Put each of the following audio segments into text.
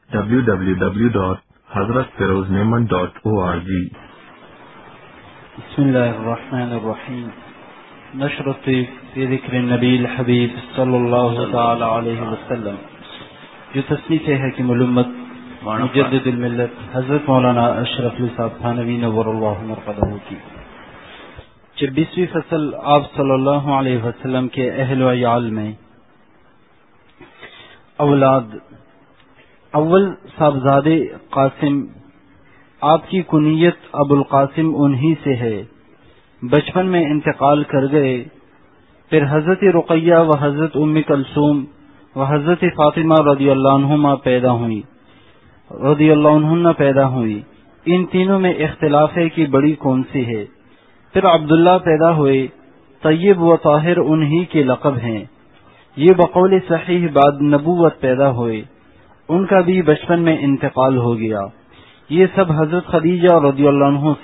www.hazratfirozneman.org. بسم اللہ الرحمن الرحیم. نشر الطیب فی ذکر النبی الحبیب صلی اللہ تعالی علیہ وسلم، جو تصنیف ہے حکیم الامت مجدد الملت حضرت مولانا اشرف علی صاحب تھانوی نور اللہ مرقدہ کی 26ویں فصل آپ صلی اللہ علیہ وسلم کے اہل و عیال میں. اولاد. اول صاحبزادے قاسم، آپ کی کنیت ابو القاسم انہی سے ہے. بچپن میں انتقال کر گئے. پھر حضرت رقیہ و حضرت ام کلثوم و حضرت فاطمہ رضی اللہ عنہما پیدا ہوئی. ان تینوں میں اختلاف ہے کہ بڑی کون سی ہے. پھر عبداللہ پیدا ہوئے. طیب و طاہر انہی کے لقب ہیں. یہ بقول صحیح بعد نبوت پیدا ہوئے. ان کا بھی بچپن میں انتقال ہو گیا. یہ سب حضرت خدیجہ رضی اللہ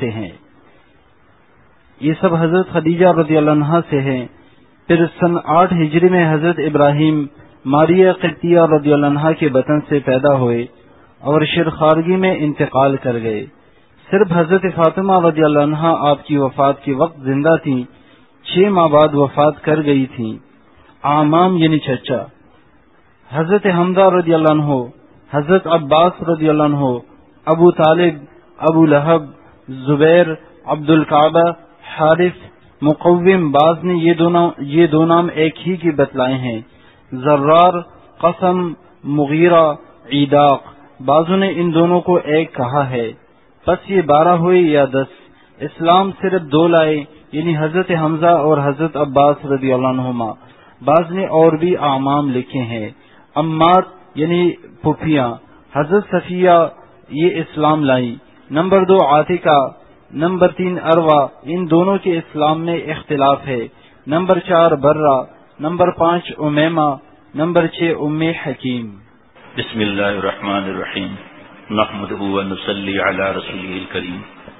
عنہ سے ہیں. پھر سن 8 ہجری میں حضرت ابراہیم ماریہ قبطیہ رضی اللہ عنہ کے بطن سے پیدا ہوئے اور شرخارگی میں انتقال کر گئے. صرف حضرت فاطمہ رضی اللہ عنہ آپ کی وفات کے وقت زندہ تھیں. 6 ماہ بعد وفات کر گئی تھیں. عامام یعنی چچا: حضرت حمزہ رضی اللہ عنہ، حضرت عباس رضی اللہ عنہ، ابو طالب، ابو لہب، زبیر، عبد الکعبہ، حارث، مقوم. بعض نے یہ دو نام ایک ہی کی بتلائے ہیں: زرار، قسم، مغیرہ، عیداق. بعضوں نے ان دونوں کو ایک کہا ہے. پس یہ 12 ہوئے یا 10. اسلام صرف 2 لائے، یعنی حضرت حمزہ اور حضرت عباس رضی اللہ عنہما. بعض نے اور بھی اعمام لکھے ہیں: امات یعنی پھپھیاں. حضرت صفیہ یہ اسلام لائی. نمبر 2 عاتقہ، نمبر 3 اروا. ان دونوں کے اسلام میں اختلاف ہے. نمبر 4 برہ، نمبر 5 امیمہ، نمبر 6 ام حکیم. بسم اللہ الرحمن الرحیم. نحمدہ و نصلی علی رسولہ الکریم.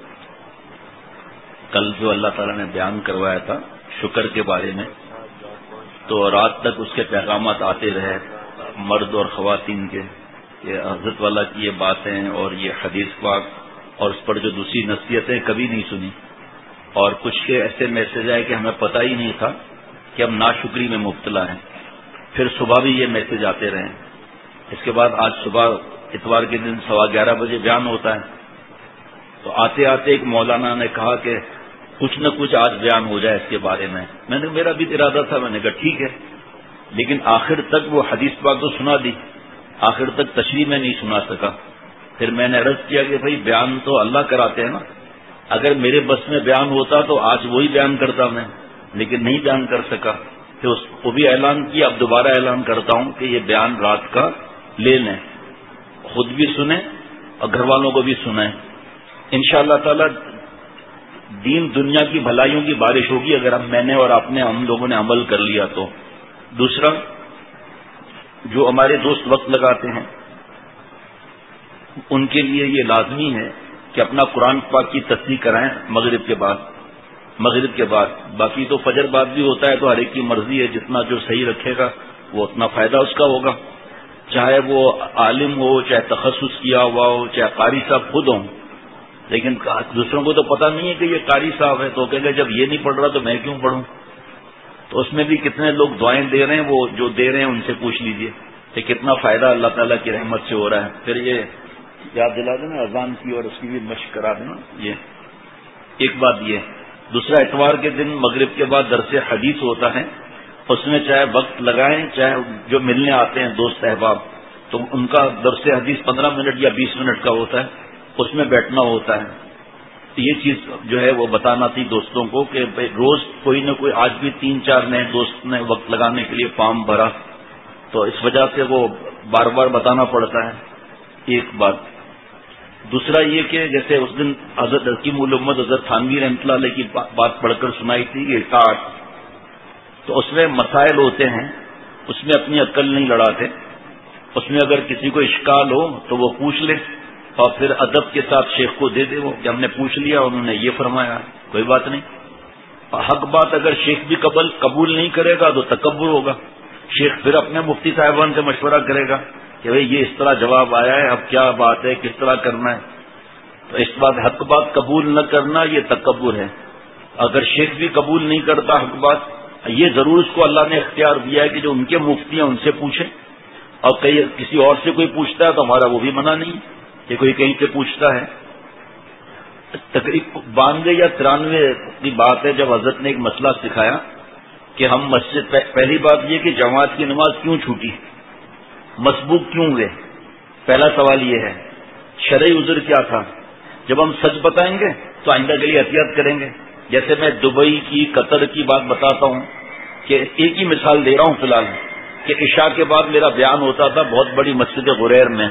کل جو اللہ تعالیٰ نے بیان کروایا تھا شکر کے بارے میں، تو رات تک اس کے پیغامات آتے رہے مرد اور خواتین کے. یہ حضرت والا کی یہ باتیں اور یہ حدیث پاک اور اس پر جو دوسری نصیحتیں کبھی نہیں سنی. اور کچھ کے ایسے میسج آئے کہ ہمیں پتہ ہی نہیں تھا کہ ہم ناشکری میں مبتلا ہیں. پھر صبح بھی یہ میسج آتے رہے. اس کے بعد آج صبح اتوار کے دن 11:15 بجے بیان ہوتا ہے. تو آتے آتے ایک مولانا نے کہا کہ کچھ نہ کچھ آج بیان ہو جائے اس کے بارے میں. میں نے میرا بھی ارادہ تھا، میں نے کہا ٹھیک ہے، لیکن آخر تک وہ حدیث پاک تو سنا دی، آخر تک تشریح میں نہیں سنا سکا. پھر میں نے عرض کیا کہ بھائی بیان تو اللہ کراتے ہیں نا. اگر میرے بس میں بیان ہوتا تو آج وہی بیان کرتا میں، لیکن نہیں بیان کر سکا. پھر اس کو بھی اعلان کیا، اب دوبارہ اعلان کرتا ہوں کہ یہ بیان رات کا لے لیں، خود بھی سنیں اور گھر والوں کو بھی سنائیں. انشاءاللہ تعالی دین دنیا کی بھلائیوں کی بارش ہوگی اگر میں نے اور آپ نے، ہم لوگوں نے عمل کر لیا تو. دوسرا، جو ہمارے دوست وقت لگاتے ہیں ان کے لیے یہ لازمی ہے کہ اپنا قرآن پاک کی تصحیح کرائیں مغرب کے بعد. باقی تو فجر بعد بھی ہوتا ہے، تو ہر ایک کی مرضی ہے، جتنا جو صحیح رکھے گا وہ اتنا فائدہ اس کا ہوگا. چاہے وہ عالم ہو، چاہے تخصص کیا ہوا ہو، چاہے قاری صاحب خود ہوں. لیکن دوسروں کو تو پتہ نہیں ہے کہ یہ قاری صاحب ہے، تو کہے گا جب یہ نہیں پڑھ رہا تو میں کیوں پڑھوں. تو اس میں بھی کتنے لوگ دعائیں دے رہے ہیں، وہ جو دے رہے ہیں ان سے پوچھ لیجئے کہ کتنا فائدہ اللہ تعالیٰ کی رحمت سے ہو رہا ہے. پھر یہ یاد دلا دینا اذان کی اور اس کی بھی مشق کرا دینا. یہ ایک بات. یہ دوسرا، اتوار کے دن مغرب کے بعد درس حدیث ہوتا ہے. اس میں چاہے وقت لگائیں، چاہے جو ملنے آتے ہیں دوست احباب، تو ان کا درس حدیث 15 منٹ یا 20 منٹ کا ہوتا ہے، اس میں بیٹھنا ہوتا ہے. یہ چیز جو ہے وہ بتانا تھی دوستوں کو کہ روز کوئی نہ کوئی، آج بھی 3-4 نئے دوست نے وقت لگانے کے لیے فارم بھرا، تو اس وجہ سے وہ بار بار بتانا پڑتا ہے. ایک بات. دوسرا یہ کہ جیسے اس دن حضرت حکیم الامت حضرت تھانوی رحمۃ اللہ علیہ کی بات پڑھ کر سنائی تھی، یہ 60، تو اس میں مسائل ہوتے ہیں، اس میں اپنی عقل نہیں لڑاتے. اس میں اگر کسی کو اشکال ہو تو وہ پوچھ لے اور پھر ادب کے ساتھ شیخ کو دے دے وہ کہ ہم نے پوچھ لیا، انہوں نے یہ فرمایا، کوئی بات نہیں. حق بات اگر شیخ بھی قبول نہیں کرے گا تو تکبر ہوگا. شیخ پھر اپنے مفتی صاحبان سے مشورہ کرے گا کہ بھئی یہ اس طرح جواب آیا ہے، اب کیا بات ہے، کس طرح کرنا ہے. تو اس بات حق بات قبول نہ کرنا یہ تکبر ہے. اگر شیخ بھی قبول نہیں کرتا حق بات، یہ ضرور اس کو اللہ نے اختیار دیا ہے کہ جو ان کے مفتی ہیں ان سے پوچھیں، اور کسی اور سے کوئی پوچھتا ہے تو ہمارا وہ بھی منع نہیں کہ کوئی کہیں سے پوچھتا ہے. تقریب 92 یا 93 کی بات ہے جب حضرت نے ایک مسئلہ سکھایا کہ ہم مسجد، پہلی بات یہ کہ جماعت کی نماز کیوں چھوٹی، مسبوق کیوں ہوئے. پہلا سوال یہ ہے. شرعی عذر کیا تھا. جب ہم سچ بتائیں گے تو آئندہ کے لیے احتیاط کریں گے. جیسے میں دبئی کی، قطر کی بات بتاتا ہوں کہ ایک ہی مثال دے رہا ہوں فی الحال، کہ عشاء کے بعد میرا بیان ہوتا تھا بہت بڑی مسجد غریر میں،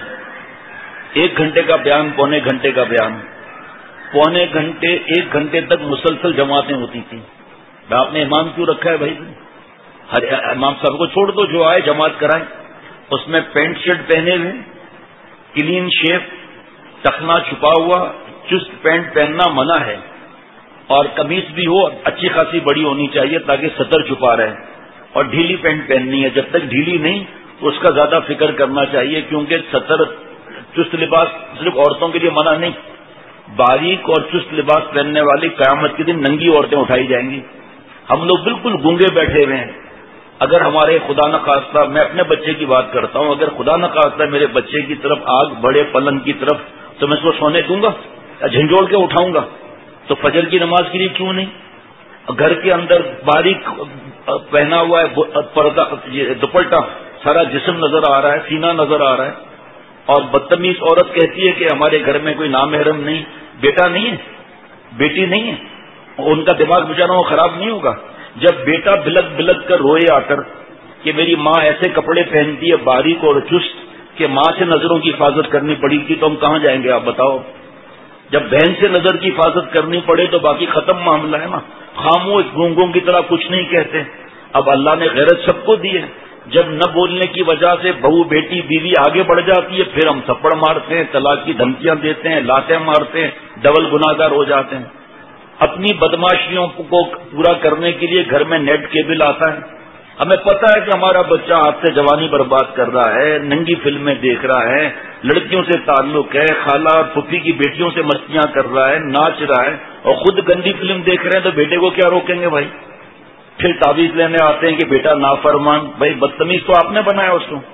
1 گھنٹے کا بیان، پونے گھنٹے کا بیان، پونے گھنٹے 1 گھنٹے تک مسلسل جماعتیں ہوتی تھیں. آپ نے امام کیوں رکھا ہے بھائی؟ ہر امام صاحب کو چھوڑ دو، جو آئے جماعت کرائیں. اس میں پینٹ شرٹ پہنے ہوئے، کلین شیف، ٹخنا چھپا ہوا، چست پینٹ پہننا منع ہے، اور قمیص بھی ہو اچھی خاصی بڑی ہونی چاہیے تاکہ سطر چھپا رہے، اور ڈھیلی پینٹ پہننی ہے. جب تک ڈھیلی نہیں تو اس کا زیادہ فکر کرنا چاہیے، کیونکہ سطر چست لباس صرف عورتوں کے لیے منع نہیں، باریک اور چست لباس پہننے والی قیامت کے دن ننگی عورتیں اٹھائی جائیں گی. ہم لوگ بالکل گونگے بیٹھے ہوئے ہیں. اگر ہمارے خدا نخواستہ، میں اپنے بچے کی بات کرتا ہوں، اگر خدا نخواستہ میرے بچے کی طرف آگ بڑے پلنگ کی طرف، تو میں اس کو سونے دوں گا یا جھنجھوڑ کے اٹھاؤں گا؟ تو فجر کی نماز کے لیے کیوں نہیں؟ گھر کے اندر باریک پہنا ہوا ہے پردہ، دوپٹہ، سارا جسم نظر آ رہا ہے، سینہ نظر آ رہا ہے، اور بدتمیز عورت کہتی ہے کہ ہمارے گھر میں کوئی نامحرم نہیں، بیٹا نہیں ہے، بیٹی نہیں ہے. ان کا دماغ بیچاروں کو خراب نہیں ہوگا جب بیٹا بلک بلک کر روئے آ کر کہ میری ماں ایسے کپڑے پہنتی ہے باریک اور چست کہ ماں سے نظروں کی حفاظت کرنی پڑی تھی، تو ہم کہاں جائیں گے آپ بتاؤ؟ جب بہن سے نظر کی حفاظت کرنی پڑے تو باقی ختم معاملہ ہے نا. خاموش گونگوں کی طرح کچھ نہیں کہتے. اب اللہ نے غیرت سب کو دی ہے. جب نہ بولنے کی وجہ سے بہو بیٹی بیوی آگے بڑھ جاتی ہے، پھر ہم تھپڑ مارتے ہیں، طلاق کی دھمکیاں دیتے ہیں، لاتیں مارتے ہیں، ڈبل گناہگار ہو جاتے ہیں. اپنی بدماشیوں کو پورا کرنے کے لیے گھر میں نیٹ کیبل آتا ہے. ہمیں پتہ ہے کہ ہمارا بچہ ہاتھ سے جوانی برباد کر رہا ہے، ننگی فلمیں دیکھ رہا ہے، لڑکیوں سے تعلق ہے، خالہ اور پھپھی کی بیٹیوں سے مستیاں کر رہا ہے، ناچ رہا ہے، اور خود گندی فلم دیکھ رہے ہیں، تو بیٹے کو کیا روکیں گے بھائی؟ پھر تعویذ لینے آتے ہیں کہ بیٹا نافرمان. بھائی بدتمیز تو آپ نے بنایا اس کو.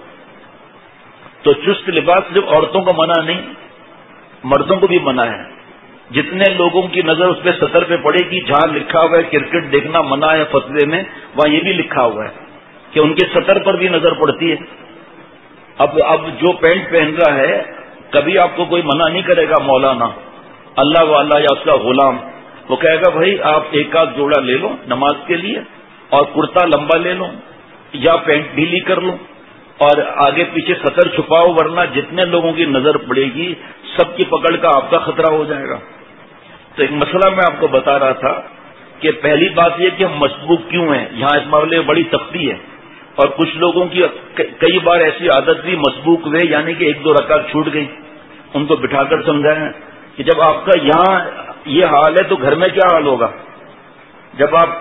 تو چست لباس صرف عورتوں کو منع نہیں، مردوں کو بھی منع ہے. جتنے لوگوں کی نظر اس پہ سطر پہ پڑے گی، جہاں لکھا ہوا ہے کرکٹ دیکھنا منع ہے فتوے میں، وہاں یہ بھی لکھا ہوا ہے کہ ان کے سطر پر بھی نظر پڑتی ہے. اب جو پینٹ پہن رہا ہے، کبھی آپ کو کوئی منع نہیں کرے گا مولانا، اللہ والا یا اس کا غلام. وہ کہے گا بھائی آپ ایک آدھ جوڑا لے لو نماز کے لیے، اور کرتا لمبا لے لو یا پینٹ ڈھیلی کر لو، اور آگے پیچھے سطر چھپاؤ، ورنہ جتنے لوگوں کی نظر پڑے گی سب کی پکڑ کا آپ کا خطرہ ہو جائے گا. تو ایک مسئلہ میں آپ کو بتا رہا تھا کہ پہلی بات یہ کہ ہم مسبوق کیوں ہیں. یہاں اس معاملے میں بڑی سختی ہے، اور کچھ لوگوں کی کئی بار ایسی عادت بھی مسبوق ہوئے، یعنی کہ 1-2 رکعت چھوٹ گئی. ان کو بٹھا کر سمجھائیں کہ جب آپ کا یہاں یہ حال ہے تو گھر میں کیا حال ہوگا. جب آپ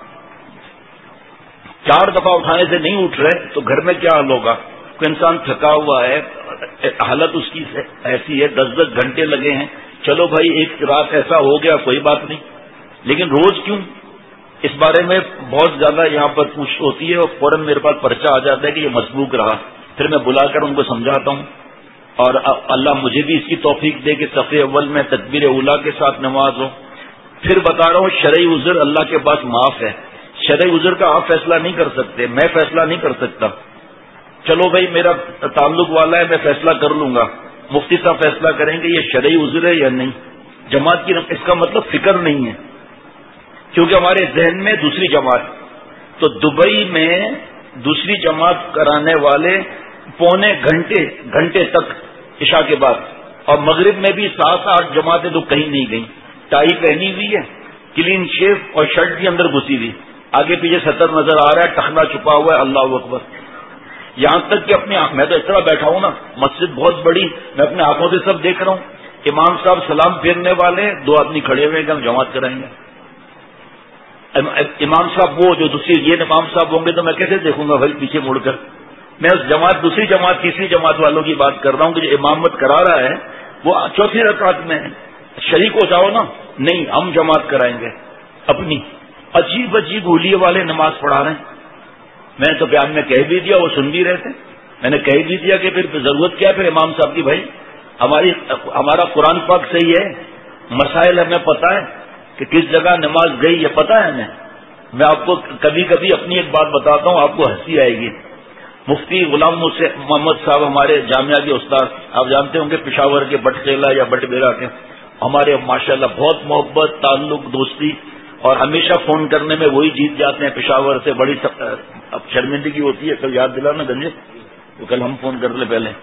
4 دفعہ اٹھانے سے نہیں اٹھ رہے تو گھر میں کیا حال ہوگا. کوئی انسان تھکا ہوا ہے، حالت اس کی ایسی ہے، 10 گھنٹے لگے ہیں، چلو بھائی ایک رات ایسا ہو گیا کوئی بات نہیں، لیکن روز کیوں؟ اس بارے میں بہت زیادہ یہاں پر پوچھ ہوتی ہے، اور فوراً میرے پاس پرچہ آ جاتا ہے کہ یہ مسبوق رہا. پھر میں بلا کر ان کو سمجھاتا ہوں، اور اللہ مجھے بھی اس کی توفیق دے کہ صف اول میں تکبیر اولیٰ کے ساتھ نماز ہو. پھر بتا رہا ہوں شرعی عذر اللہ کے پاس معاف ہے. شرعی عذر کا آپ فیصلہ نہیں کر سکتے، میں فیصلہ نہیں کر سکتا. چلو بھائی میرا تعلق والا ہے، میں فیصلہ کر لوں گا. مفتی صاحب فیصلہ کریں گے یہ شرعی عذر ہے یا نہیں. جماعت کی اس کا مطلب فکر نہیں ہے، کیونکہ ہمارے ذہن میں دوسری جماعت. تو دبئی میں دوسری جماعت کرانے والے پونے گھنٹے تک عشاء کے بعد، اور مغرب میں بھی 7-8 جماعتیں تو کہیں نہیں گئیں. ٹائی پہنی ہوئی ہے، کلین شیف، اور شرٹ بھی اندر گھسی ہوئی، آگے پیچھے سطر نظر آ رہا ہے، ٹخنا چھپا ہوا ہے. اللہ اکبر. یہاں تک کہ میں تو اس طرح بیٹھا ہوں نا، مسجد بہت بڑی، میں اپنے آنکھوں سے سب دیکھ رہا ہوں. امام صاحب سلام پھیرنے والے، 2 آدمی کھڑے ہوئے کہ ہم جماعت کرائیں گے. امام صاحب وہ جو دوسری یہ امام صاحب ہوں گے تو میں کیسے دیکھوں گا بھائی پیچھے مڑ کر. میں اس جماعت دوسری جماعت تیسری جماعت والوں کی بات کر رہا ہوں کہ جو امامت کرا رہا ہے وہ چوتھی رکعت میں ہے. شریک ہو جاؤ نا. نہیں, ہم جماعت کرائیں گے اپنی. عجیب عجیب حلیے والے نماز پڑھا رہے ہیں. میں تو بیان میں کہہ بھی دیا, وہ سن بھی رہے تھے. میں نے کہہ بھی دیا کہ پھر ضرورت کیا ہے پھر امام صاحب کی. بھائی ہمارا قرآن پاک صحیح ہے, مسائل ہمیں پتہ ہے کہ کس جگہ نماز گئی, یہ پتہ ہے ہمیں. میں آپ کو کبھی کبھی اپنی ایک بات بتاتا ہوں, آپ کو ہنسی آئے گی. مفتی غلام محمد صاحب ہمارے جامعہ کے استاد, آپ جانتے ہوں گے پشاور کے بٹ قلعہ یا بٹ بیرا کے, ہمارے ماشاءاللہ بہت محبت, تعلق, دوستی, اور ہمیشہ فون کرنے میں وہی جیت جاتے ہیں پشاور سے. بڑی اب شرمندگی ہوتی ہے, کل یاد دلانا گنجے, تو کل ہم فون کر لیں پہلے.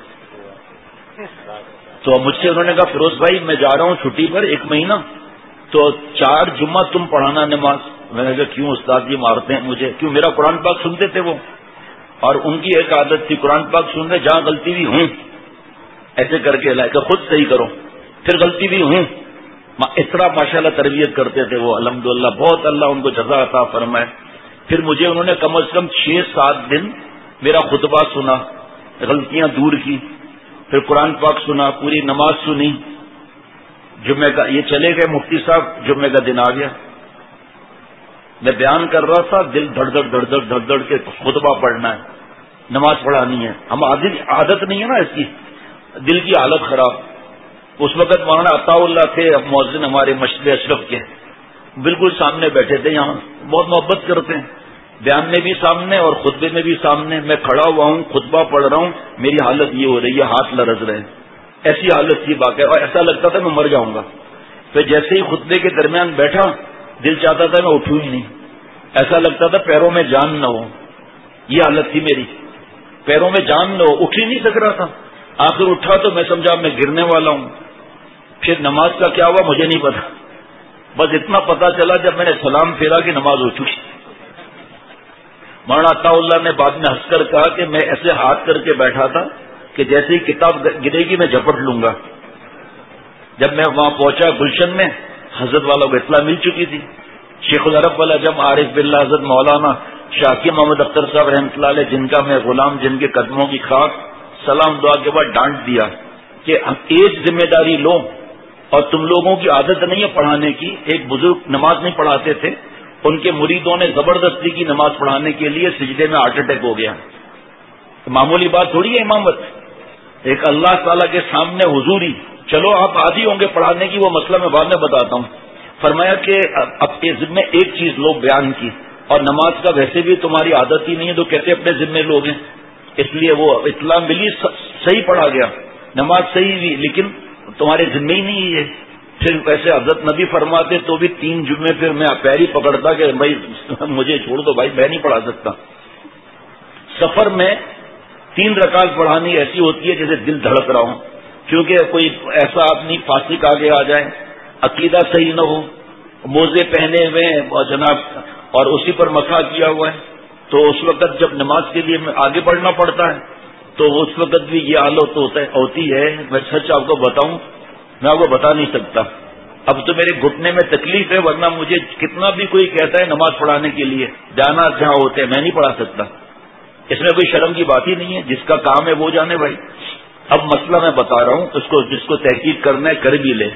تو مجھ سے انہوں نے کہا فیروز بھائی میں جا رہا ہوں چھٹی پر 1 مہینہ, تو 4 جمعہ تم پڑھانا نماز. میں نے کہا کیوں استاد جی مارتے ہیں مجھے؟ کیوں, میرا قرآن پاک سنتے تھے وہ, اور ان کی ایک عادت تھی قرآن پاک سن رہے, جہاں غلطی بھی ہوں ایسے کر کے لائے کہ خود صحیح کرو, پھر غلطی بھی ہوں. اس طرح ماشاءاللہ تربیت کرتے تھے وہ, الحمدللہ بہت اللہ ان کو جزا عطا فرمائے. پھر مجھے انہوں نے کم از کم 6-7 دن میرا خطبہ سنا, غلطیاں دور کی, پھر قرآن پاک سنا, پوری نماز سنی. جمعے کا یہ چلے گئے مفتی صاحب, جمعے کا دن آ گیا, میں بیان کر رہا تھا, دل دھڑ دھڑ کے خطبہ پڑھنا ہے, نماز پڑھانی ہے. ہم عادت نہیں ہے نا اس کی, دل کی حالت خراب. اس وقت مولانا عطا اللہ تھے مؤذن ہمارے مسجد اشرف کے, بالکل سامنے بیٹھے تھے. یہاں بہت محبت کرتے ہیں, بیان میں بھی سامنے اور خطبے میں بھی سامنے. میں کھڑا ہوا ہوں, خطبہ پڑھ رہا ہوں, میری حالت یہ ہو رہی ہے, ہاتھ لرز رہے ہیں, ایسی حالت تھی باقی, اور ایسا لگتا تھا میں مر جاؤں گا. پھر جیسے ہی خطبے کے درمیان بیٹھا, دل چاہتا تھا میں اٹھوں ہی نہیں, ایسا لگتا تھا پیروں میں جان نہ ہو. یہ حالت تھی میری, پیروں میں جان نہ ہو, اٹھ ہی نہیں سک رہا تھا. آخر اٹھا تو میں سمجھا میں گرنے والا ہوں. پھر نماز کا کیا ہوا مجھے نہیں پتا, بس اتنا پتا چلا جب میں نے سلام پھیرا کہ نماز ہو چکی. مولانا عطا اللہ نے بعد میں ہنس کر کہا کہ میں ایسے ہاتھ کر کے بیٹھا تھا کہ جیسے ہی کتاب گرے گی میں جھپٹ لوں گا. جب میں وہاں پہنچا گلشن میں, حضرت والوں کو اطلاع مل چکی تھی. شیخ العرب والا جب عارف باللہ حضرت مولانا شاکر محمد اختر صاحب رحمۃ اللہ علیہ, جن کا میں غلام, جن کے قدموں کی خاک, سلام دعا کے بعد ڈانٹ دیا کہ ایک ذمہ داری لو, اور تم لوگوں کی عادت نہیں ہے پڑھانے کی. ایک بزرگ نماز نہیں پڑھاتے تھے, ان کے مریدوں نے زبردستی کی نماز پڑھانے کے لیے سجدے میں ہارٹ اٹیک ہو گیا. معمولی بات تھوڑی ہے امامت, ایک اللہ تعالیٰ کے سامنے حضوری. چلو آپ عادی ہوں گے پڑھانے کی, وہ مسئلہ میں بعد میں بتاتا ہوں. فرمایا کہ اب کے ذمے ایک چیز لوگ بیان کی, اور نماز کا ویسے بھی تمہاری عادت ہی نہیں ہے, تو کہتے اپنے ذمے لوگ ہیں. اس لیے وہ اطلاع ملی, صحیح پڑھا گیا, نماز صحیح ہوئی, لیکن تمہارے ذمے ہی نہیں ہے. پھر ویسے حضرت نبی فرماتے تو بھی 3 جمعے پھر میں پیری پکڑتا کہ بھائی مجھے چھوڑ دو بھائی, میں نہیں پڑھا سکتا. سفر میں 3 رکعت پڑھانی ایسی ہوتی ہے جیسے دل دھڑک رہا ہوں, کیونکہ کوئی ایسا آدمی فاسق آگے آ جائے, عقیدہ صحیح نہ ہو, موزے پہنے ہوئے اور جناب اور اسی پر مسح کیا ہوا ہے, تو اس وقت جب نماز کے لیے آگے بڑھنا پڑتا ہے تو اس وقت بھی یہ حالت ہوتی ہے. میں سچ آپ کو بتاؤں, میں آپ کو بتا نہیں سکتا. اب تو میرے گھٹنے میں تکلیف ہے, ورنہ مجھے کتنا بھی کوئی کہتا ہے نماز پڑھانے کے لیے, جانا جہاں ہوتے ہیں, میں نہیں پڑھا سکتا. اس میں کوئی شرم کی بات ہی نہیں ہے, جس کا کام ہے وہ جانے بھائی. اب مسئلہ میں بتا رہا ہوں, جس کو تحقیق کرنا ہے کر بھی لے.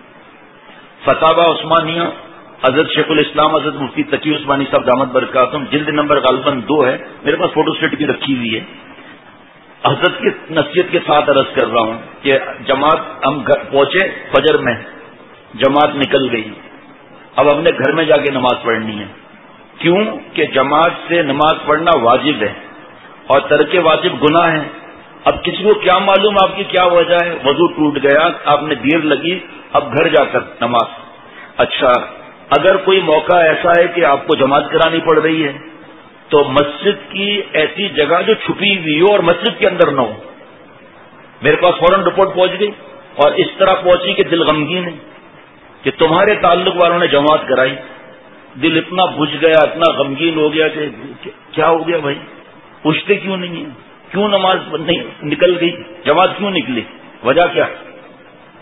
فتاوی عثمانیہ حضرت شیخ الاسلام حضرت مفتی تقی عثمانی صاحب دامت برکاتہم, جلد نمبر غالباً 2 ہے, میرے پاس فوٹو سٹیٹ بھی رکھی ہوئی ہے. حضرت کی نصیحت کے ساتھ عرض کر رہا ہوں کہ جماعت, ہم گھر پہنچے فجر میں, جماعت نکل گئی, اب ہم نے گھر میں جا کے نماز پڑھنی ہے. کیوں کہ جماعت سے نماز پڑھنا واجب ہے, اور ترک واجب گناہ ہے. اب کسی کو کیا معلوم آپ کی کیا وجہ ہے, وضو ٹوٹ گیا, آپ نے دیر لگی, اب گھر جا کر نماز. اچھا, اگر کوئی موقع ایسا ہے کہ آپ کو جماعت کرانی پڑ رہی ہے تو مسجد کی ایسی جگہ جو چھپی ہوئی ہو اور مسجد کے اندر نہ ہو. میرے پاس فوراً رپورٹ پہنچ گئی, اور اس طرح پہنچی کہ دل غمگین ہے کہ تمہارے تعلق والوں نے جماعت کرائی. دل اتنا بجھ گیا, اتنا غمگین ہو گیا کہ کیا ہو گیا بھائی, پوچھتے کیوں نہیں ہیں, کیوں نماز نہیں نکل گئی, جماعت کیوں نکلی, وجہ کیا.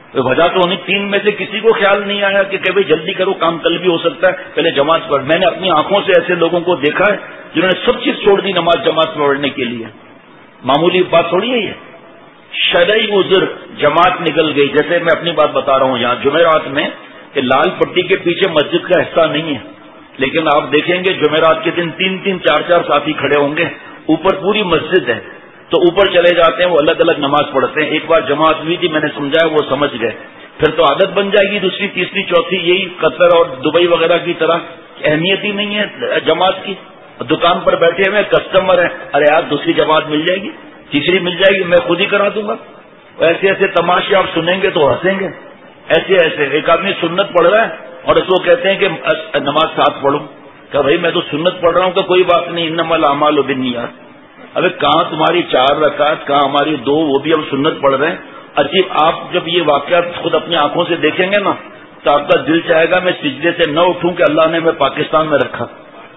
وجہ تو انہیں 3 میں سے کسی کو خیال نہیں آیا کہ بھائی جلدی کرو، کام کل بھی ہو سکتا ہے، پہلے جماعت پڑھ. میں نے اپنی آنکھوں سے ایسے لوگوں کو دیکھا ہے جنہوں نے سب چیز چھوڑ دی نماز جماعت پڑھنے کے لیے. معمولی بات تھوڑی ہے یہ. شرعی عذر، جماعت نکل گئی. جیسے میں اپنی بات بتا رہا ہوں یہاں جمعرات میں کہ لال پٹی کے پیچھے مسجد کا حصہ نہیں ہے، لیکن آپ دیکھیں گے جمعرات کے دن 3 4 ساتھی کھڑے ہوں گے، اوپر پوری مسجد ہے تو اوپر چلے جاتے ہیں، وہ الگ الگ نماز پڑھتے ہیں. ایک بار جماعت ہوئی تھی، میں نے سمجھایا، وہ سمجھ گئے. پھر تو عادت بن جائے گی دوسری تیسری چوتھی. یہی قطر اور دبئی وغیرہ کی طرح اہمیت ہی نہیں ہے جماعت کی. دکان پر بیٹھے ہوئے کسٹمر ہیں، ارے یار دوسری جماعت مل جائے گی، تیسری مل جائے گی، میں خود ہی کرا دوں گا. ایسے ایسے تماشے آپ سنیں گے تو ہنسیں گے. ایسے ایسے ایک آدمی سنت پڑھ رہا ہے اور اس کو کہتے ہیں کہ نماز ساتھ پڑھوں. کہ بھائی میں تو سنت پڑھ رہا ہوں، کہ کوئی بات نہیں، انما الاعمال بالنیات. ابھی کہاں تمہاری 4 رکعت، کہاں ہماری 2، وہ بھی ہم سنت پڑھ رہے ہیں. عجیب. آپ جب یہ واقعات خود اپنی آنکھوں سے دیکھیں گے نا تو آپ کا دل چاہے گا میں سجدے سے نہ اٹھوں کہ اللہ نے میں پاکستان میں رکھا.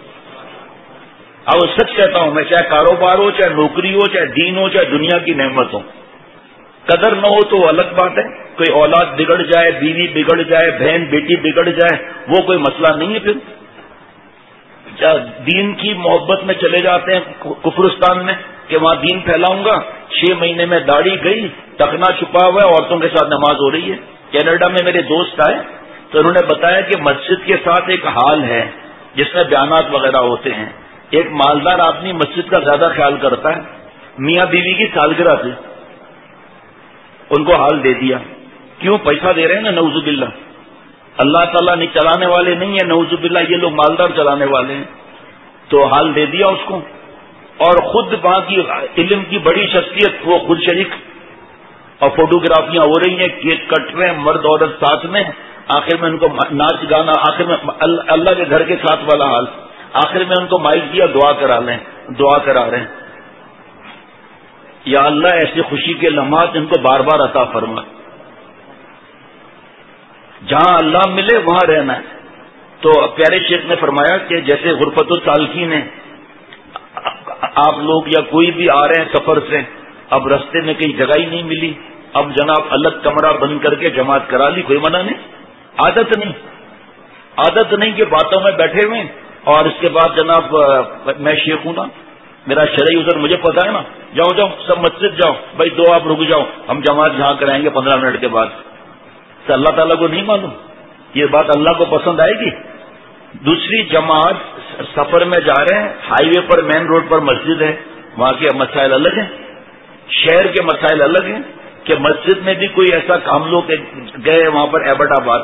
اب سچ کہتا ہوں میں، چاہے کاروبار ہو، چاہے نوکری ہو، چاہے دین ہو، چاہے دنیا کی نعمت ہو، قدر نہ ہو تو الگ بات ہے. کوئی اولاد بگڑ جائے، بیوی بگڑ جائے، بہن بیٹی بگڑ جائے، وہ کوئی مسئلہ نہیں ہے. پھر دین کی محبت میں چلے جاتے ہیں کفرستان میں کہ وہاں دین پھیلاؤں گا. 6 مہینے میں داڑھی گئی، ٹخنا چھپا ہوا ہے، عورتوں کے ساتھ نماز ہو رہی ہے. کینیڈا میں میرے دوست آئے تو انہوں نے بتایا کہ مسجد کے ساتھ ایک ہال ہے جس میں بیانات وغیرہ ہوتے ہیں. ایک مالدار آدمی مسجد کا زیادہ خیال کرتا ہے. میاں بیوی کی سالگرہ تھی، ان کو ہال دے دیا. کیوں؟ پیسہ دے رہے ہیں نا، نعوذ باللہ. اللہ تعالیٰ نہیں چلانے والے نہیں ہیں، نعوذ باللہ یہ لوگ مالدار چلانے والے ہیں. تو حال دے دیا اس کو، اور خود وہاں کی علم کی بڑی شخصیت وہ خود شریک، اور فوٹوگرافیاں ہو رہی ہیں، کیک کٹ رہے ہیں، مرد عورت ساتھ میں. آخر میں ان کو ناچ گانا، آخر میں اللہ کے گھر کے ساتھ والا حال. آخر میں ان کو مائک دیا، دعا کرا لیں، دعا کرا رہے ہیں. یا اللہ ایسی خوشی کے لمحات ان کو بار بار عطا فرما. جہاں اللہ ملے وہاں رہنا ہے. تو پیارے شیخ نے فرمایا کہ جیسے غربت السالکین ہے، آپ لوگ یا کوئی بھی آ رہے ہیں سفر سے، اب رستے میں کہیں جگہ ہی نہیں ملی، اب جناب الگ کمرہ بند کر کے جماعت کرا لی، کوئی منع نہیں. عادت نہیں کہ باتوں میں بیٹھے ہوئے اور اس کے بعد جناب میں شیخ ہوں نا، میرا شرعی عذر مجھے پتا ہے نا، جاؤ سب مسجد جاؤ، بھائی 2 آپ رک جاؤ، ہم جماعت جہاں کرائیں گے 15 منٹ کے بعد. تو اللہ تعالیٰ کو نہیں معلوم یہ بات اللہ کو پسند آئے گی؟ دوسری جماعت سفر میں جا رہے ہیں، ہائی وے پر مین روڈ پر مسجد ہے، وہاں کے مسائل الگ ہیں، شہر کے مسائل الگ ہیں. کہ مسجد میں بھی کوئی ایسا کام لوگ گئے وہاں پر ایبٹ آباد،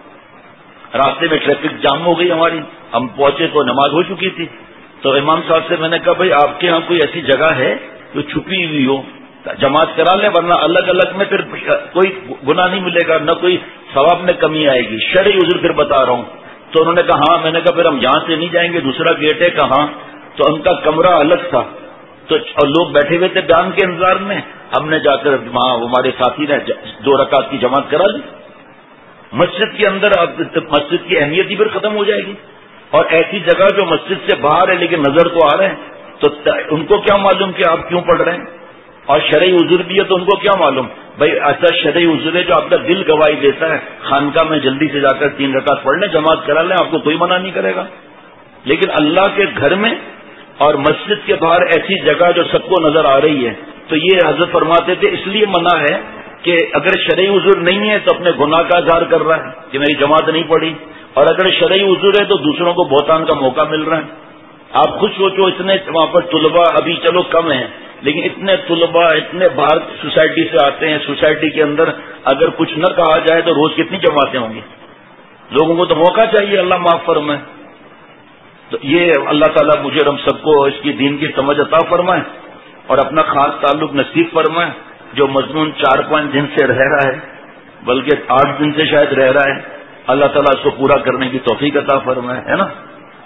راستے میں ٹریفک جام ہو گئی ہماری، ہم پہنچے تو نماز ہو چکی تھی. تو امام صاحب سے میں نے کہا بھائی آپ کے ہاں کوئی ایسی جگہ ہے جو چھپی ہوئی ہو، جماعت کرا لیں، ورنہ الگ الگ میں پھر کوئی گناہ نہیں ملے گا، نہ کوئی ثواب میں کمی آئے گی. شرعی عذر پھر بتا رہا ہوں. تو انہوں نے کہا ہاں. میں نے کہا پھر ہم یہاں سے نہیں جائیں گے، دوسرا گیٹ ہے. کہاں؟ تو ان کا کمرہ الگ تھا، تو اور لوگ بیٹھے ہوئے تھے بیان کے انتظار میں. ہم نے جا کر وہاں ہمارے ساتھی نے 2 رکعت کی جماعت کرا لی. مسجد کے اندر مسجد کی اہمیت ہی پھر ختم ہو جائے گی. اور ایسی جگہ جو مسجد سے باہر ہے لیکن نظر تو آ رہے ہیں، تو ان کو کیا معلوم کہ آپ کیوں پڑھ رہے ہیں؟ اور شرعی عذر بھی ہے تو ان کو کیا معلوم؟ بھائی ایسا شرعی عذر ہے جو آپ کا دل گواہی دیتا ہے، خانقاہ میں جلدی سے جا کر 3 رکعت پڑھ لیں، جماعت کرا لیں، آپ کو کوئی منع نہیں کرے گا. لیکن اللہ کے گھر میں اور مسجد کے باہر ایسی جگہ جو سب کو نظر آ رہی ہے، تو یہ حضرت فرماتے تھے اس لیے منع ہے کہ اگر شرعی عذر نہیں ہے تو اپنے گناہ کا اظہار کر رہا ہے کہ میری جماعت نہیں پڑھی، اور اگر شرعی عذر ہے تو دوسروں کو بہتان کا موقع مل رہا ہے. آپ خود سوچو، اتنے وہاں پر طلباء ابھی چلو کم ہیں، لیکن اتنے طلباء اتنے باہر سوسائٹی سے آتے ہیں، سوسائٹی کے اندر اگر کچھ نہ کہا جائے تو روز کتنی جماعتیں ہوں گی. لوگوں کو تو موقع چاہیے، اللہ معاف فرمائے. تو یہ اللہ تعالیٰ مجھے اور ہم سب کو اس کی دین کی سمجھ عطا فرمائے اور اپنا خاص تعلق نصیب فرمائے. جو مضمون 4-5 دن سے رہ رہا ہے، بلکہ 8 دن سے شاید رہ رہا ہے، اللہ تعالیٰ اس کو پورا کرنے کی توفیق عطا فرمائے، ہے نا.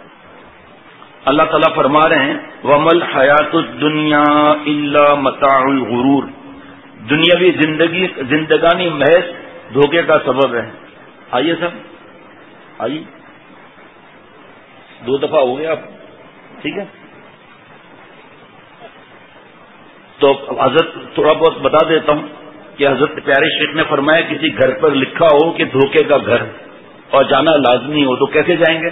اللہ تعالیٰ فرما رہے ہیں وَمَا الْحَيَاةُ الدُّنْيَا إِلَّا مَتَاعُ الْغُرُورِ، دنیاوی زندگانی محض دھوکے کا سبب ہے. آئیے سب آئیے، 2 دفعہ ہو گیا، ٹھیک ہے. تو حضرت تھوڑا بہت بتا دیتا ہوں کہ حضرت پیارے شیخ نے فرمایا کسی گھر پر لکھا ہو کہ دھوکے کا گھر اور جانا لازمی ہو تو کیسے جائیں گے؟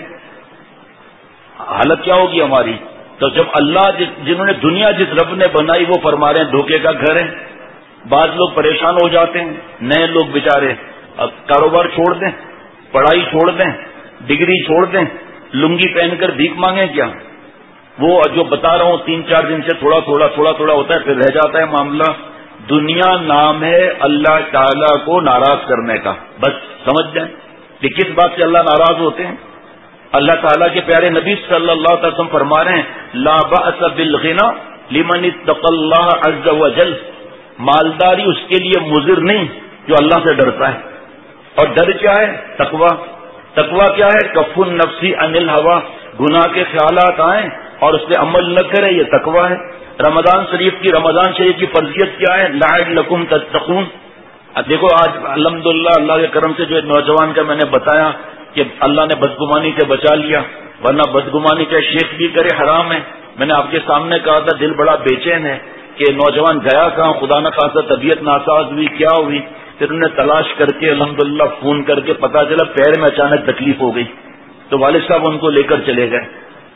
حالت کیا ہوگی ہماری؟ تو جب اللہ جنہوں نے دنیا جس رب نے بنائی وہ فرما رہے ہیں دھوکے کا گھر ہے، بعض لوگ پریشان ہو جاتے ہیں، نئے لوگ بےچارے اب کاروبار چھوڑ دیں، پڑھائی چھوڑ دیں، ڈگری چھوڑ دیں، لنگی پہن کر بھیک مانگیں کیا؟ وہ جو بتا رہا ہوں 3-4 دن سے تھوڑا تھوڑا ہوتا ہے، پھر رہ جاتا ہے معاملہ۔ دنیا نام ہے اللہ تعالیٰ کو ناراض کرنے کا، بس سمجھ جائیں کہ کس بات سے اللہ ناراض ہوتے ہیں۔ اللہ تعالیٰ کے پیارے نبی صلی اللہ علیہ وسلم فرما رہے ہیں لا بأس بالغنى لمن اتقى اللہ عز وجل، مالداری اس کے لیے مضر نہیں جو اللہ سے ڈرتا ہے۔ اور ڈر کیا ہے؟ تقوی۔ تقوی کیا ہے؟ کف النفس عن الہوى، گناہ کے خیالات آئیں اور اس پہ عمل نہ کرے، یہ تقوی ہے۔ رمضان شریف کی فرضیت کیا ہے؟ لعلکم تتقون۔ اب دیکھو آج الحمدللہ اللہ کے کرم سے جو نوجوان کا میں نے بتایا کہ اللہ نے بدگمانی سے بچا لیا، ورنہ بدگمانی کا شیخ بھی کرے حرام ہے۔ میں نے آپ کے سامنے کہا تھا دل بڑا بے چین ہے کہ نوجوان گیا کہاں، خدا نہ خاصا طبیعت ناساز ہوئی، کیا ہوئی، پھر انہوں نے تلاش کر کے الحمدللہ فون کر کے پتا چلا پیر میں اچانک تکلیف ہو گئی، تو والد صاحب ان کو لے کر چلے گئے۔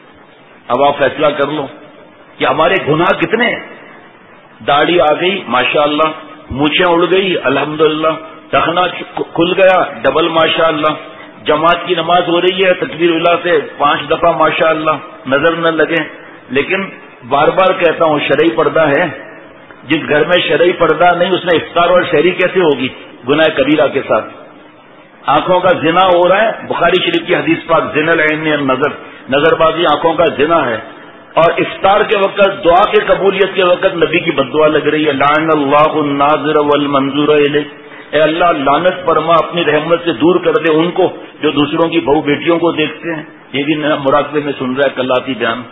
اب آپ فیصلہ کر لو کہ ہمارے گناہ کتنے ہیں۔ داڑھی آ گئی ماشاءاللہ، مونچھیں اڑ گئی الحمدللہ، ٹخنا کھل گیا ڈبل ماشاءاللہ، جماعت کی نماز ہو رہی ہے تکبیر اللہ سے 5 دفعہ ماشاءاللہ، نظر نہ لگے۔ لیکن بار بار کہتا ہوں شرعی پردہ ہے، جس گھر میں شرعی پردہ نہیں اس میں افطار اور شہری کیسے ہوگی؟ گناہ کبیرہ کے ساتھ۔ آنکھوں کا زنا ہو رہا ہے، بخاری شریف کی حدیث پاک زنا العین النظر، نظر بازی آنکھوں کا زنا ہے۔ اور افطار کے وقت دعا کی قبولیت کے وقت نبی کی بددعا لگ رہی ہے لعن اللہ الناظر والمنظور الیہ، اے اللہ لعنت فرما اپنی رحمت سے دور کر دے ان کو جو دوسروں کی بہو بیٹیوں کو دیکھتے ہیں۔ یہ بھی مراقبے میں سن رہا ہے کلاتی بیان۔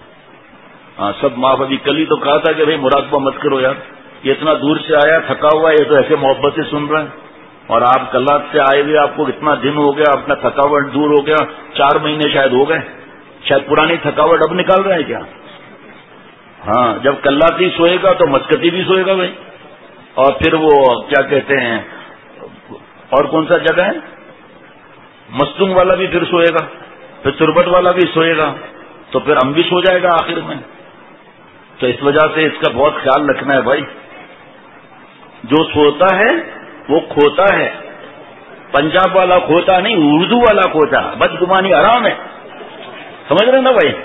ہاں سب معاف، ابھی کل ہی تو کہا تھا کہ بھائی مراقبہ مت کرو یار، یہ اتنا دور سے آیا تھکا ہوا ہے، یہ تو ایسے محبت سے سن رہا ہے، اور آپ کلات سے آئے ہوئے آپ کو اتنا دن ہو گیا، اپنا تھکاوٹ دور ہو گیا، 4 مہینے شاید ہو گئے، شاید پرانی تھکاوٹ اب نکال رہا ہے کیا؟ ہاں جب کلاتی سوئے گا تو مسکتی بھی سوئے گا بھائی، اور پھر وہ کیا کہتے ہیں اور کون سا جگہ ہے مستنگ والا بھی پھر سوئے گا، پھر تربت والا بھی سوئے گا، تو پھر ہم بھی سو جائے گا آخر میں۔ تو اس وجہ سے اس کا بہت خیال رکھنا ہے بھائی، جو سوتا ہے وہ کھوتا ہے، پنجاب والا کھوتا نہیں، اردو والا کھوتا، بدگمانی حرام ہے، سمجھ رہے نا بھائی؟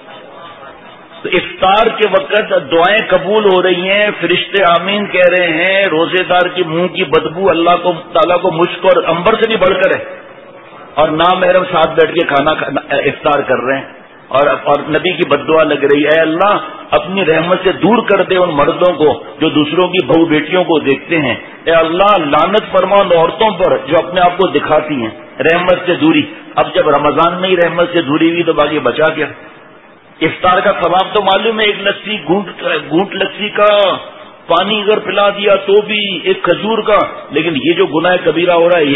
تو افطار کے وقت دعائیں قبول ہو رہی ہیں، فرشتے آمین کہہ رہے ہیں، روزے دار کی منہ کی بدبو اللہ کو تعالیٰ کو مشک اور عنبر سے بھی بڑھ کر ہے، اور نامحرم ساتھ بیٹھ کے کھانا افطار کر رہے ہیں، اور نبی کی بددعا لگ رہی ہے، اے اللہ اپنی رحمت سے دور کر دے ان مردوں کو جو دوسروں کی بہو بیٹیوں کو دیکھتے ہیں، اے اللہ لعنت فرما ان عورتوں پر جو اپنے آپ کو دکھاتی ہیں، رحمت سے دوری۔ اب جب رمضان میں ہی رحمت سے دوری ہوئی تو باقی بچا کیا؟ افطار کا ثواب تو معلوم ہے، ایک لسی گھونٹ لسی کا پانی اگر پلا دیا تو بھی، ایک کھجور کا، لیکن یہ جو گناہ کبیرہ ہو رہا ہے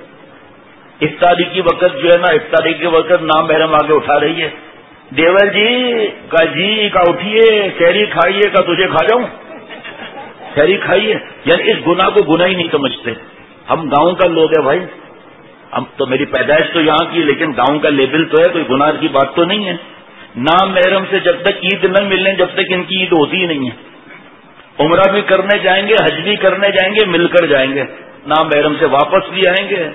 یہ افطاری کی وقت جو ہے نا، افطاری کے وقت نام محرم آگے اٹھا رہی ہے، دیور جی کا اٹھیے سحری کھائیے کا تجھے کھا جاؤں، سحری کھائیے، یعنی اس گناہ کو گناہ ہی نہیں سمجھتے۔ ہم گاؤں کا لوگ ہیں بھائی، ہم تو میری پیدائش تو یہاں کی، لیکن گاؤں کا لیبل تو ہے، کوئی گناہ کی بات تو نہیں ہے۔ نام محرم سے جب تک عید نہ ملنے جب تک ان کی عید ہوتی ہی نہیں ہے۔ عمرہ بھی کرنے جائیں گے، حج بھی کرنے جائیں گے، مل کر جائیں گے، نام محرم سے واپس بھی آئیں گے،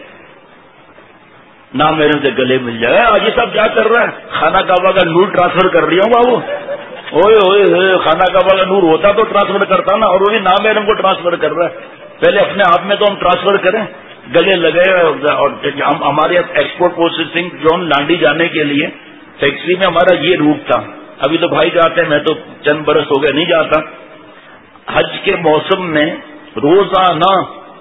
نام محرم سے گلے مل جائے گا۔ حاجی صاحب کیا کر رہا ہے؟ خانہ کعبہ کا نور ٹرانسفر کر رہی ہوں بابو، اوئے خانہ کعبہ کا نور ہوتا تو ٹرانسفر کرتا نا، اور وہ بھی نام محرم کو ٹرانسفر کر رہا ہے۔ پہلے اپنے آپ میں تو ہم ٹرانسفر کریں، گلے لگے، اور ہمارے ایکسپورٹ پروسیسنگ زون لانڈی جانے کے لیے فیکٹری میں ہمارا یہ روٹ تھا، ابھی تو بھائی جاتے ہیں، میں تو چند برس ہو گئے نہیں جاتا۔ حج کے موسم میں روزانہ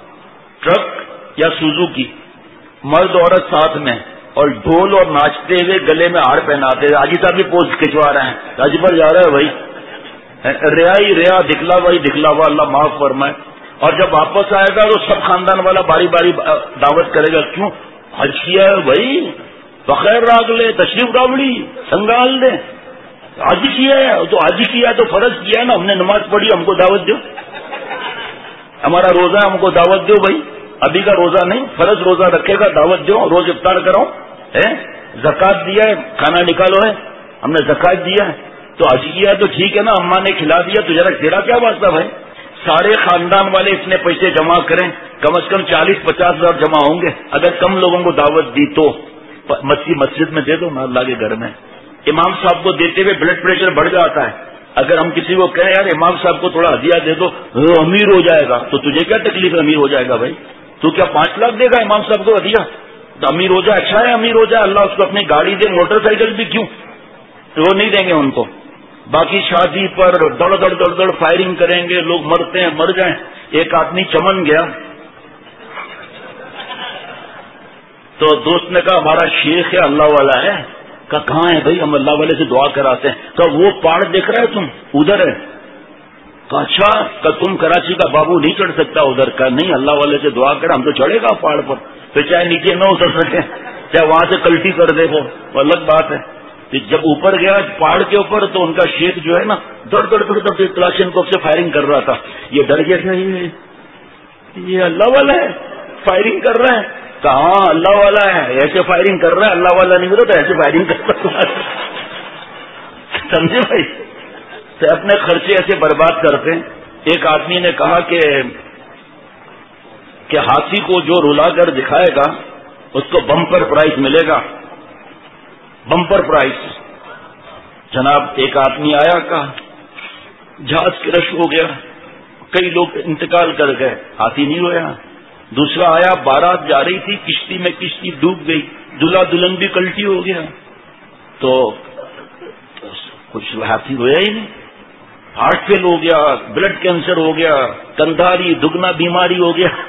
ٹرک یا سوزوکی مرد عورت ساتھ میں، اور ڈھول اور ناچتے ہوئے گلے میں ہار پہناتے ہوئے، حاجی صاحب بھی پوز کھنچوا رہے ہیں، حج پر جا رہا ہے بھائی، ریا دکھلا بھائی دکھلاوا، اللہ معاف فرمائے۔ اور جب واپس آئے گا تو سب خاندان والا باری باری دعوت کرے گا، کیوں حج کیا ہے بھائی، بخیر راگ لے، تشریف راوڑی سنگال دے، حج کیا ہے تو حج کیا تو فرض کیا ہے نا، ہم نے نماز پڑھی، ہم کو دعوت دو۔ ہمارا روزہ ہے، ہم کو دعوت دو بھائی، ابھی کا روزہ نہیں، فرض روزہ رکھے گا، دعوت دو، روز افطار کرو ہے، زکات دیا ہے، کھانا نکالو ہے، ہم نے زکات دیا ہے تو حج کیا تو ٹھیک ہے نا، اماں نے کھلا دیا تو تیرا کیا واسطہ بھائی؟ سارے خاندان والے اتنے پیسے جمع کریں، کم از کم 40-50 ہزار جمع ہوں گے، اگر کم لوگوں کو دعوت دی تو مسجد میں دے دو نا، اللہ کے گھر میں۔ امام صاحب کو دیتے ہوئے بلڈ پریشر بڑھ جاتا ہے، اگر ہم کسی کو کہیں یار امام صاحب کو تھوڑا ہدیہ دے دو، امیر ہو جائے گا، تو تجھے کیا تکلیف ہے امیر ہو جائے گا بھائی؟ تو کیا 5 لاکھ دے گا امام صاحب کو ہدیہ؟ تو امیر ہو جائے، اچھا ہے امیر ہو جائے، اللہ اس کو اپنی گاڑی دے، موٹر سائیکل بھی کیوں، وہ نہیں دیں گے ان کو۔ باقی شادی پر دڑ دڑ دڑ دڑ فائرنگ کریں گے، لوگ مرتے ہیں مر جائیں۔ ایک آدمی چمن گیا تو دوست نے کہا ہمارا شیخ ہے اللہ والا ہے، کہا کہاں ہے بھائی، ہم اللہ والے سے دعا کراتے ہیں، کہا وہ پہاڑ دیکھ رہے تم ادھر ہے، کہا اچھا، کہ تم کراچی کا بابو نہیں چڑھ سکتا ادھر، کا نہیں اللہ والے سے دعا کر، ہم تو چڑھے گا پہاڑ پر، پھر چاہے نیچے نہ اتر سکے، چاہے وہاں سے کلٹی کر دے، وہ الگ بات ہے۔ جب اوپر گیا پہاڑ کے اوپر تو ان کا شیخ جو ہے نا دڑ دڑ دڑ دڑ کلاشنکوف سے فائرنگ کر رہا تھا، یہ ڈر گیا کہ یہ اللہ والا ہے فائرنگ کر رہا ہے، کہاں اللہ والا ہے، ایسے فائرنگ کر رہا ہے، اللہ والا نہیں ہوتا ایسے فائرنگ کر رہا ہے، سمجھے بھائی؟ تو اپنے خرچے ایسے برباد کرتے ہیں۔ ایک آدمی نے کہا کہ ہاتھی کو جو رلا کر دکھائے گا اس کو بمپر پرائز ملے گا، بمپر پرائز۔ جناب ایک آدمی آیا، کہا جہاز کرش ہو گیا، کئی لوگ انتقال کر گئے، ہاتھی نہیں رویا۔ دوسرا آیا، بارات جا رہی تھی، کشتی میں کشتی ڈوب گئی، دلہا دلہن بھی کلٹی ہو گیا، تو کچھ ہاتھی رویا ہی نہیں، ہارٹ فیل ہو گیا، بلڈ کینسر ہو گیا، کندھاری دگنا بیماری ہو گیا۔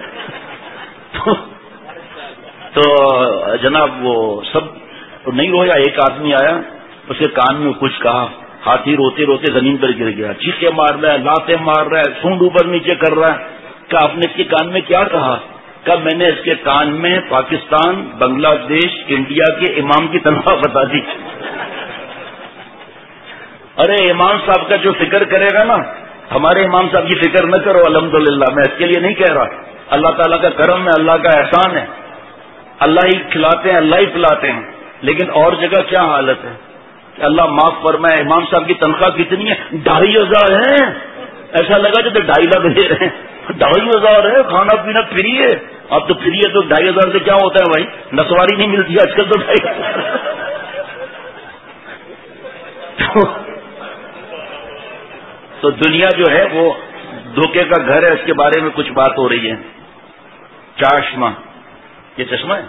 تو جناب وہ سب نہیں رویا۔ ایک آدمی آیا، اس کے کان میں کچھ کہا، ہاتھی روتے روتے زمین پر گر گیا، چیخے مار رہا ہے، لاتے مار رہا ہے، سونڈ اوپر نیچے کر رہا ہے۔ کہ آپ نے اس کے کان میں کیا کہا؟ کہ میں نے اس کے کان میں پاکستان، بنگلہ دیش، انڈیا کے امام کی تنخواہ بتا دی۔ ارے امام صاحب کا جو فکر کرے گا نا، ہمارے امام صاحب کی فکر نہ کرو، الحمدللہ، میں اس کے لیے نہیں کہہ رہا، اللہ تعالیٰ کا کرم ہے، اللہ کا احسان ہے، اللہ ہی کھلاتے ہیں، اللہ ہی پلاتے ہیں، لیکن اور جگہ کیا حالت ہے کہ اللہ معاف فرمائے، امام صاحب کی تنخواہ کتنی ہے؟ 2500 ہے، ایسا لگا جو 2.5 لاکھ دے رہے ہیں، 2500 ہے، کھانا پینا فری ہے۔ اب تو فری ہے تو 2500 سے کیا ہوتا ہے بھائی؟ نسواری نہیں ملتی آج کل تو 2.5 تو دنیا جو ہے وہ دھوکے کا گھر ہے، اس کے بارے میں کچھ بات ہو رہی ہے۔ چشمہ، یہ چشمہ ہے،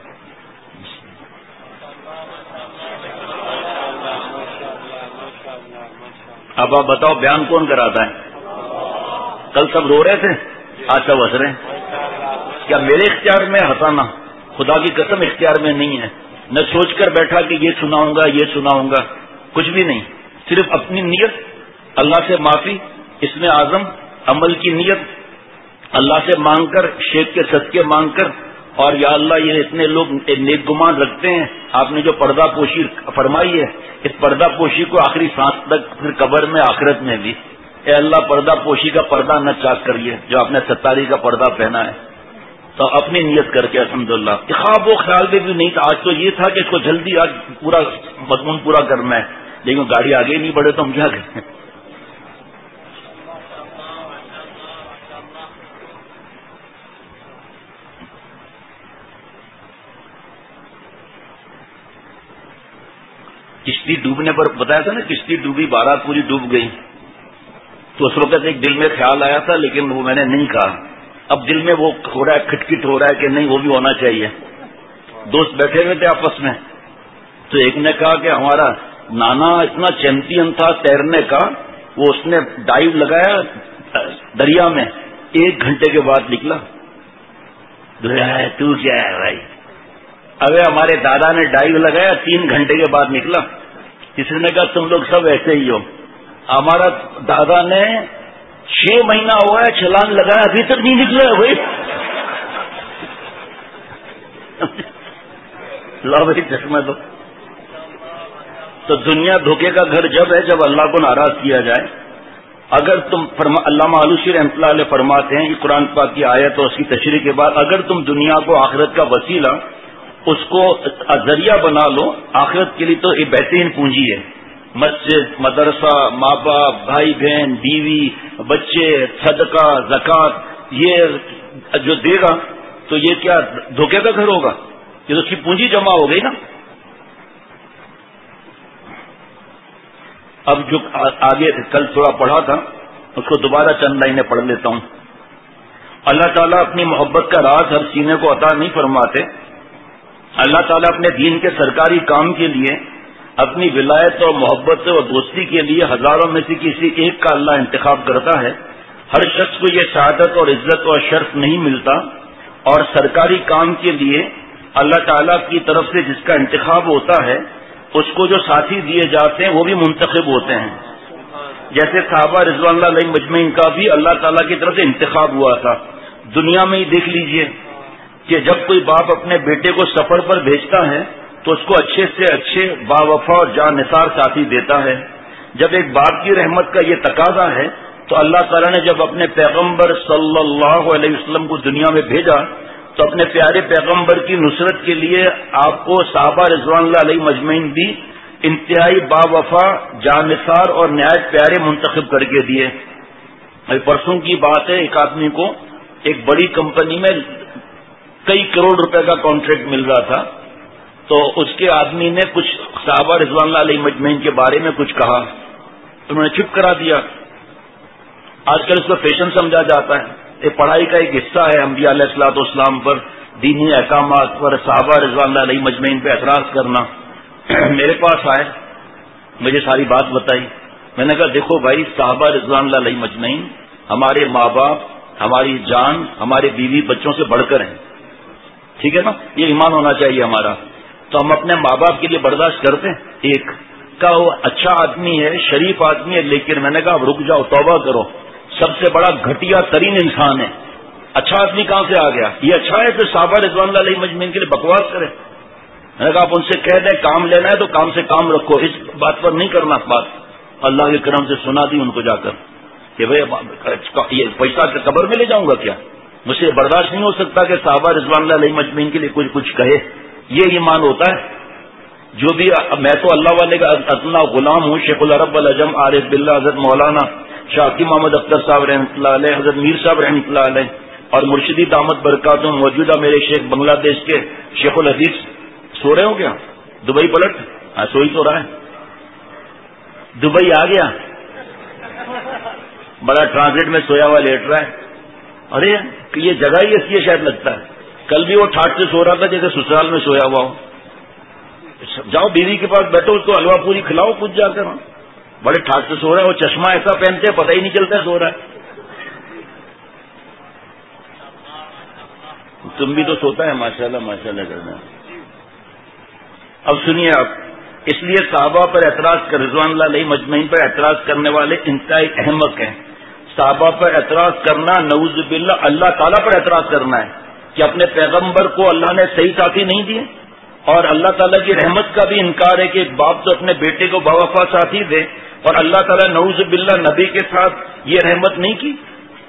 اب آپ بتاؤ بیان کون کراتا ہے؟ کل سب رو رہے تھے، آج سب ہنس رہے ہیں۔ کیا میرے اختیار میں ہنسانا؟ خدا کی قسم اختیار میں نہیں ہے، نہ سوچ کر بیٹھا کہ یہ سناؤں گا یہ سناؤں گا، کچھ بھی نہیں، صرف اپنی نیت، اللہ سے معافی، اس میں اعظم عمل کی نیت، اللہ سے مانگ کر، شیخ کے صدقے مانگ کر، اور یا اللہ یہ اتنے لوگ نیک گمان رکھتے ہیں، آپ نے جو پردہ پوشی فرمائی ہے، اس پردہ پوشی کو آخری سانس تک، پھر قبر میں آخرت میں بھی، اے اللہ پردہ پوشی کا پردہ نہ چاک کریے جو آپ نے 77 کا پردہ پہنا ہے۔ تو اپنی نیت کر کے الحمدللہ، خواب و خیال میں بھی نہیں تھا، آج تو یہ تھا کہ اس کو جلدی آج پورا مضمون پورا کرنا ہے، لیکن گاڑی آگے نہیں بڑھے تو ہم کیا کریں۔ کشتی ڈوبنے پر بتایا تھا نا، کشتی ڈوبی، بارات پوری ڈوب گئی، تو اس وقت ایک دل میں خیال آیا تھا، لیکن وہ میں نے نہیں کہا، اب دل میں وہ ہو رہا ہے، کھٹکھٹ ہو رہا ہے کہ نہیں وہ بھی ہونا چاہیے۔ دوست بیٹھے ہوئے تھے آپس میں، تو ایک نے کہا کہ ہمارا نانا اتنا چیمپئن تھا تیرنے کا، وہ اس نے ڈائیو لگایا دریا میں، 1 گھنٹے کے بعد نکلا۔ تو کیا ہے بھائی؟ ابے ہمارے دادا نے ڈائیو لگایا، 3 گھنٹے کے بعد نکلا۔ کسی نے کہا تم لوگ سب ایسے ہی ہو، ہمارا دادا نے 6 مہینہ ہوا ہے چھلانگ لگایا، ابھی تک نہیں نکلا ہے بھائی۔ لا بھائی چشمہ تو دنیا دھوکے کا گھر جب ہے جب اللہ کو ناراض کیا جائے، اگر تم علامہ آلوسی رحمۃ اللہ علیہ فرماتے ہیں یہ قرآن پاک کی آیت اور اس کی تشریح کے بعد، اگر تم دنیا کو آخرت کا وسیلہ اس کو ذریعہ بنا لو، آخرت کے لیے تو یہ بہترین پونجی ہے. مسجد، مدرسہ، ماں باپ، بھائی بہن، بیوی، بچے، صدقہ، زکوٰۃ، یہ جو دے گا تو یہ کیا دھوکے کا گھر ہوگا؟ یہ تو اس کی پونجی جمع ہو گئی نا. اب جو آگے کل تھوڑا پڑھا تھا اس کو دوبارہ چند لائنیں پڑھ لیتا ہوں. اللہ تعالیٰ اپنی محبت کا راز ہر سینے کو عطا نہیں فرماتے. اللہ تعالیٰ اپنے دین کے سرکاری کام کے لیے اپنی ولایت اور محبت اور دوستی کے لیے ہزاروں میں سے کسی ایک کا اللہ انتخاب کرتا ہے. ہر شخص کو یہ سعادت اور عزت اور شرف نہیں ملتا، اور سرکاری کام کے لیے اللہ تعالیٰ کی طرف سے جس کا انتخاب ہوتا ہے اس کو جو ساتھی دیے جاتے ہیں وہ بھی منتخب ہوتے ہیں. جیسے صحابہ رضوان اللہ علیہ مجمعین کا بھی اللہ تعالیٰ کی طرف سے انتخاب ہوا تھا. دنیا میں ہی دیکھ لیجئے کہ جب کوئی باپ اپنے بیٹے کو سفر پر بھیجتا ہے تو اس کو اچھے سے اچھے باوفا اور جاں نثار ساتھی دیتا ہے. جب ایک باپ کی رحمت کا یہ تقاضا ہے تو اللہ تعالیٰ نے جب اپنے پیغمبر صلی اللہ علیہ وسلم کو دنیا میں بھیجا تو اپنے پیارے پیغمبر کی نصرت کے لیے آپ کو صحابہ رضوان اللہ علیہ مجمعین بھی انتہائی باوفا، جانثار اور نہایت پیارے منتخب کر کے دیے. پرسوں کی بات ہے، ایک آدمی کو ایک بڑی کمپنی میں کئی کروڑ روپے کا کانٹریکٹ مل رہا تھا، تو اس کے آدمی نے کچھ صحابہ رضوان اللہ علیہ مجمعین کے بارے میں کچھ کہا، انہوں نے چپ کرا دیا. آج کل اس کو فیشن سمجھا جاتا ہے. یہ پڑھائی کا ایک حصہ ہے انبیاء علیہ الصلوۃ والسلام پر، دینی احکامات پر صحابہ رضوان اللہ علیہ مجمعین پہ اعتراض کرنا. میرے پاس آئے، مجھے ساری بات بتائی. میں نے کہا دیکھو بھائی، صحابہ رضوان اللہ علیہ مجمعین ہمارے ماں باپ، ہماری جان، ہمارے بیوی بچوں سے بڑھ کر ہیں. ٹھیک ہے نا، یہ ایمان ہونا چاہیے ہمارا. تو ہم اپنے ماں باپ کے لیے برداشت کرتے ہیں. ایک کا وہ اچھا آدمی ہے، شریف آدمی ہے، لیکن میں نے کہا اب رک جاؤ، توبہ کرو، سب سے بڑا گھٹیا ترین انسان ہے. اچھا آدمی کہاں سے آ گیا؟ یہ اچھا ہے پھر صحابہ رضوان اللہ علیہ مجمعین کے لیے بکواس کرے. میں نے کہا آپ ان سے کہہ دیں کام لینا ہے تو کام سے کام رکھو، اس بات پر نہیں کرنا بات. اللہ کے کرم سے سنا دی ان کو جا کر کہ بھائی یہ پیسہ قبر میں لے جاؤں گا کیا؟ مجھ سے برداشت نہیں ہو سکتا کہ صحابہ رضوان اللہ علیہ مجمعین کے لیے کچھ کہے. یہ ایمان ہوتا ہے. جو بھی میں تو اللہ والے کا اتنا غلام ہوں. شیخ العرب العجم عارف باللہ حضرت مولانا شاقی محمد اختر صاحب رحمۃ اللہ علیہ، حضرت میر صاحب رحمۃ اللہ علیہ اور مرشدی دامت برکاتہ موجودہ میرے شیخ بنگلہ دیش کے شیخ الحدیث سو رہے ہو کیا؟ دبئی پلٹ؟ ہاں سوئی تو رہا ہے. دبئی آ گیا، بڑا ٹرانزٹ میں سویا ہوا لیٹ رہا ہے. ارے یہ جگہ ہی ایسی ہے شاید لگتا ہے. کل بھی وہ ٹھاٹ سے سو رہا تھا جیسے سسرال میں سویا ہوا ہو. جاؤ بیوی کے پاس بیٹھو، اس کو حلوہ پوری کھلاؤ کچھ جا کر. بڑے ٹھاٹ سے سو رہا ہے، وہ چشمہ ایسا پہنتے پتہ ہی نہیں چلتا سو رہا ہے. تم بھی تو سوتا ہے ماشاءاللہ ماشاءاللہ کرنا. اب سنیے آپ، اس لیے صحابہ پر اعتراض کر رضوان اللہ علیہ مجمعین پر اعتراض کرنے والے انتہائی احمق ہیں. صحابہ پر اعتراض کرنا نعوذ باللہ اللہ تعالیٰ پر اعتراض کرنا ہے کہ اپنے پیغمبر کو اللہ نے صحیح ساتھی نہیں دیے. اور اللہ تعالیٰ کی رحمت کا بھی انکار ہے کہ ایک باپ تو اپنے بیٹے کو باوفا ساتھی دے، اور اللہ تعالیٰ نعوذ باللہ نبی کے ساتھ یہ رحمت نہیں کی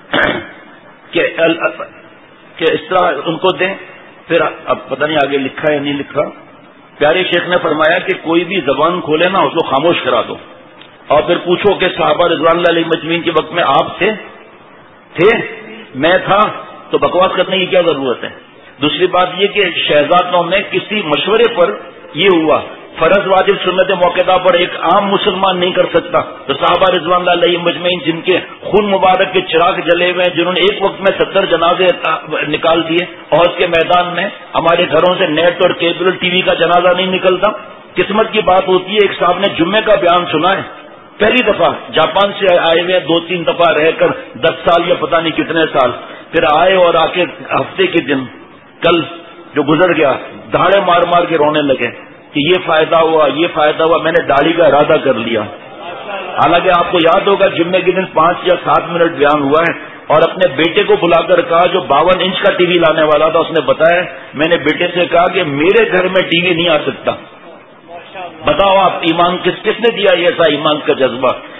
کہ اس طرح ان کو دیں. پھر اب پتہ نہیں آگے لکھا ہے نہیں لکھا. پیارے شیخ نے فرمایا کہ کوئی بھی زبان کھولے نا اس کو خاموش کرا دو، اور پھر پوچھو کہ صحابہ رضوان اللہ علیہ مجمعین کے وقت میں آپ تھے؟ میں تھا تو بکواس کرنے کی کیا ضرورت ہے؟ دوسری بات یہ کہ شہزادوں میں کسی مشورے پر یہ ہوا، فرض واجب سنت موقع پر ایک عام مسلمان نہیں کر سکتا. تو صحابہ رضوان اللہ علیہ مجمعین جن کے خون مبارک کے چراغ جلے ہوئے ہیں، جنہوں نے ایک وقت میں 70 جنازے نکال دیے، اور اس کے میدان میں ہمارے گھروں سے نیٹ اور کیبل ٹی وی کا جنازہ نہیں نکلتا. قسمت کی بات ہوتی ہے. ایک صاحب نے جمعے کا بیان سنا ہے، پہلی دفعہ جاپان سے آئے ہوئے 2-3 دفعہ رہ کر 10 سال یا پتہ نہیں کتنے سال، پھر آئے اور آ کے ہفتے کے دن کل جو گزر گیا دھاڑے مار مار کے رونے لگے کہ یہ فائدہ ہوا یہ فائدہ ہوا، میں نے داڑھی کا ارادہ کر لیا. حالانکہ آپ کو یاد ہوگا جمعے کے دن 5 یا 7 منٹ بیان ہوا ہے، اور اپنے بیٹے کو بلا کر کہا جو 52 انچ کا ٹی وی لانے والا تھا، اس نے بتایا میں نے بیٹے سے کہا کہ میرے گھر میں ٹی وی نہیں آ سکتا. بتاؤ آپ ایمان کس نے دیا یہ ایسا ایمان کا جذبہ؟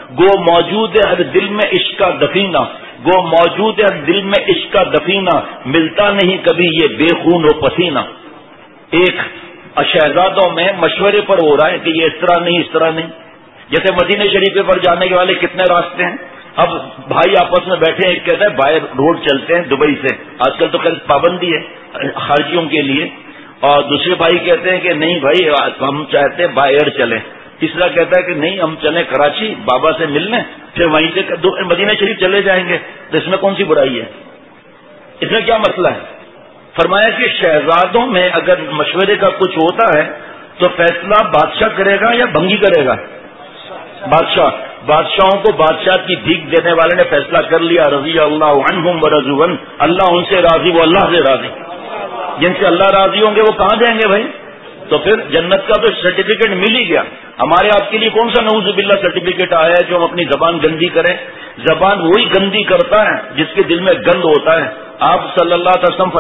گو موجود ہے ہر دل میں عشق کا دفینہ، گو موجود ہے ہر دل میں عشق کا دفینہ، ملتا نہیں کبھی یہ بے خون و پسینہ۔ ایک شہزادوں میں مشورے پر ہو رہا ہے کہ یہ اس طرح نہیں اس طرح نہیں، جیسے مدینہ شریف پر جانے کے والے کتنے راستے ہیں، اب بھائی آپس میں بیٹھے ہیں، ایک کہتا ہے بائی روڈ چلتے ہیں دبئی سے، آج کل تو پابندی ہے خارجیوں کے لیے، اور دوسرے بھائی کہتے ہیں کہ نہیں بھائی ہم چاہتے ہیں بائی ایئر چلیں، تیسرا کہتا ہے کہ نہیں ہم چلیں کراچی بابا سے ملنے، پھر وہیں سے مدینہ شریف چلے جائیں گے، تو اس میں کون سی برائی ہے، اس میں کیا مسئلہ ہے؟ فرمایا کہ شہزادوں میں اگر مشورے کا کچھ ہوتا ہے تو فیصلہ بادشاہ کرے گا یا بھنگی کرے گا؟ بادشاہوں کو بادشاہ کی بھیک دینے والے نے فیصلہ کر لیا، رضی اللہ عنہم ورضوا عنہ، اللہ ان سے راضی وہ اللہ سے راضی، جن سے اللہ راضی ہوں گے وہ کہاں جائیں گے بھائی؟ تو پھر جنت کا تو سرٹیفکیٹ مل ہی گیا، ہمارے آپ کے لیے کون سا نعوذ باللہ سرٹیفکیٹ آیا ہے جو ہم اپنی زبان گندی کریں؟ زبان وہی گندی کرتا ہے جس کے دل میں گند ہوتا ہے۔ آپ صلی اللہ علیہ وسلم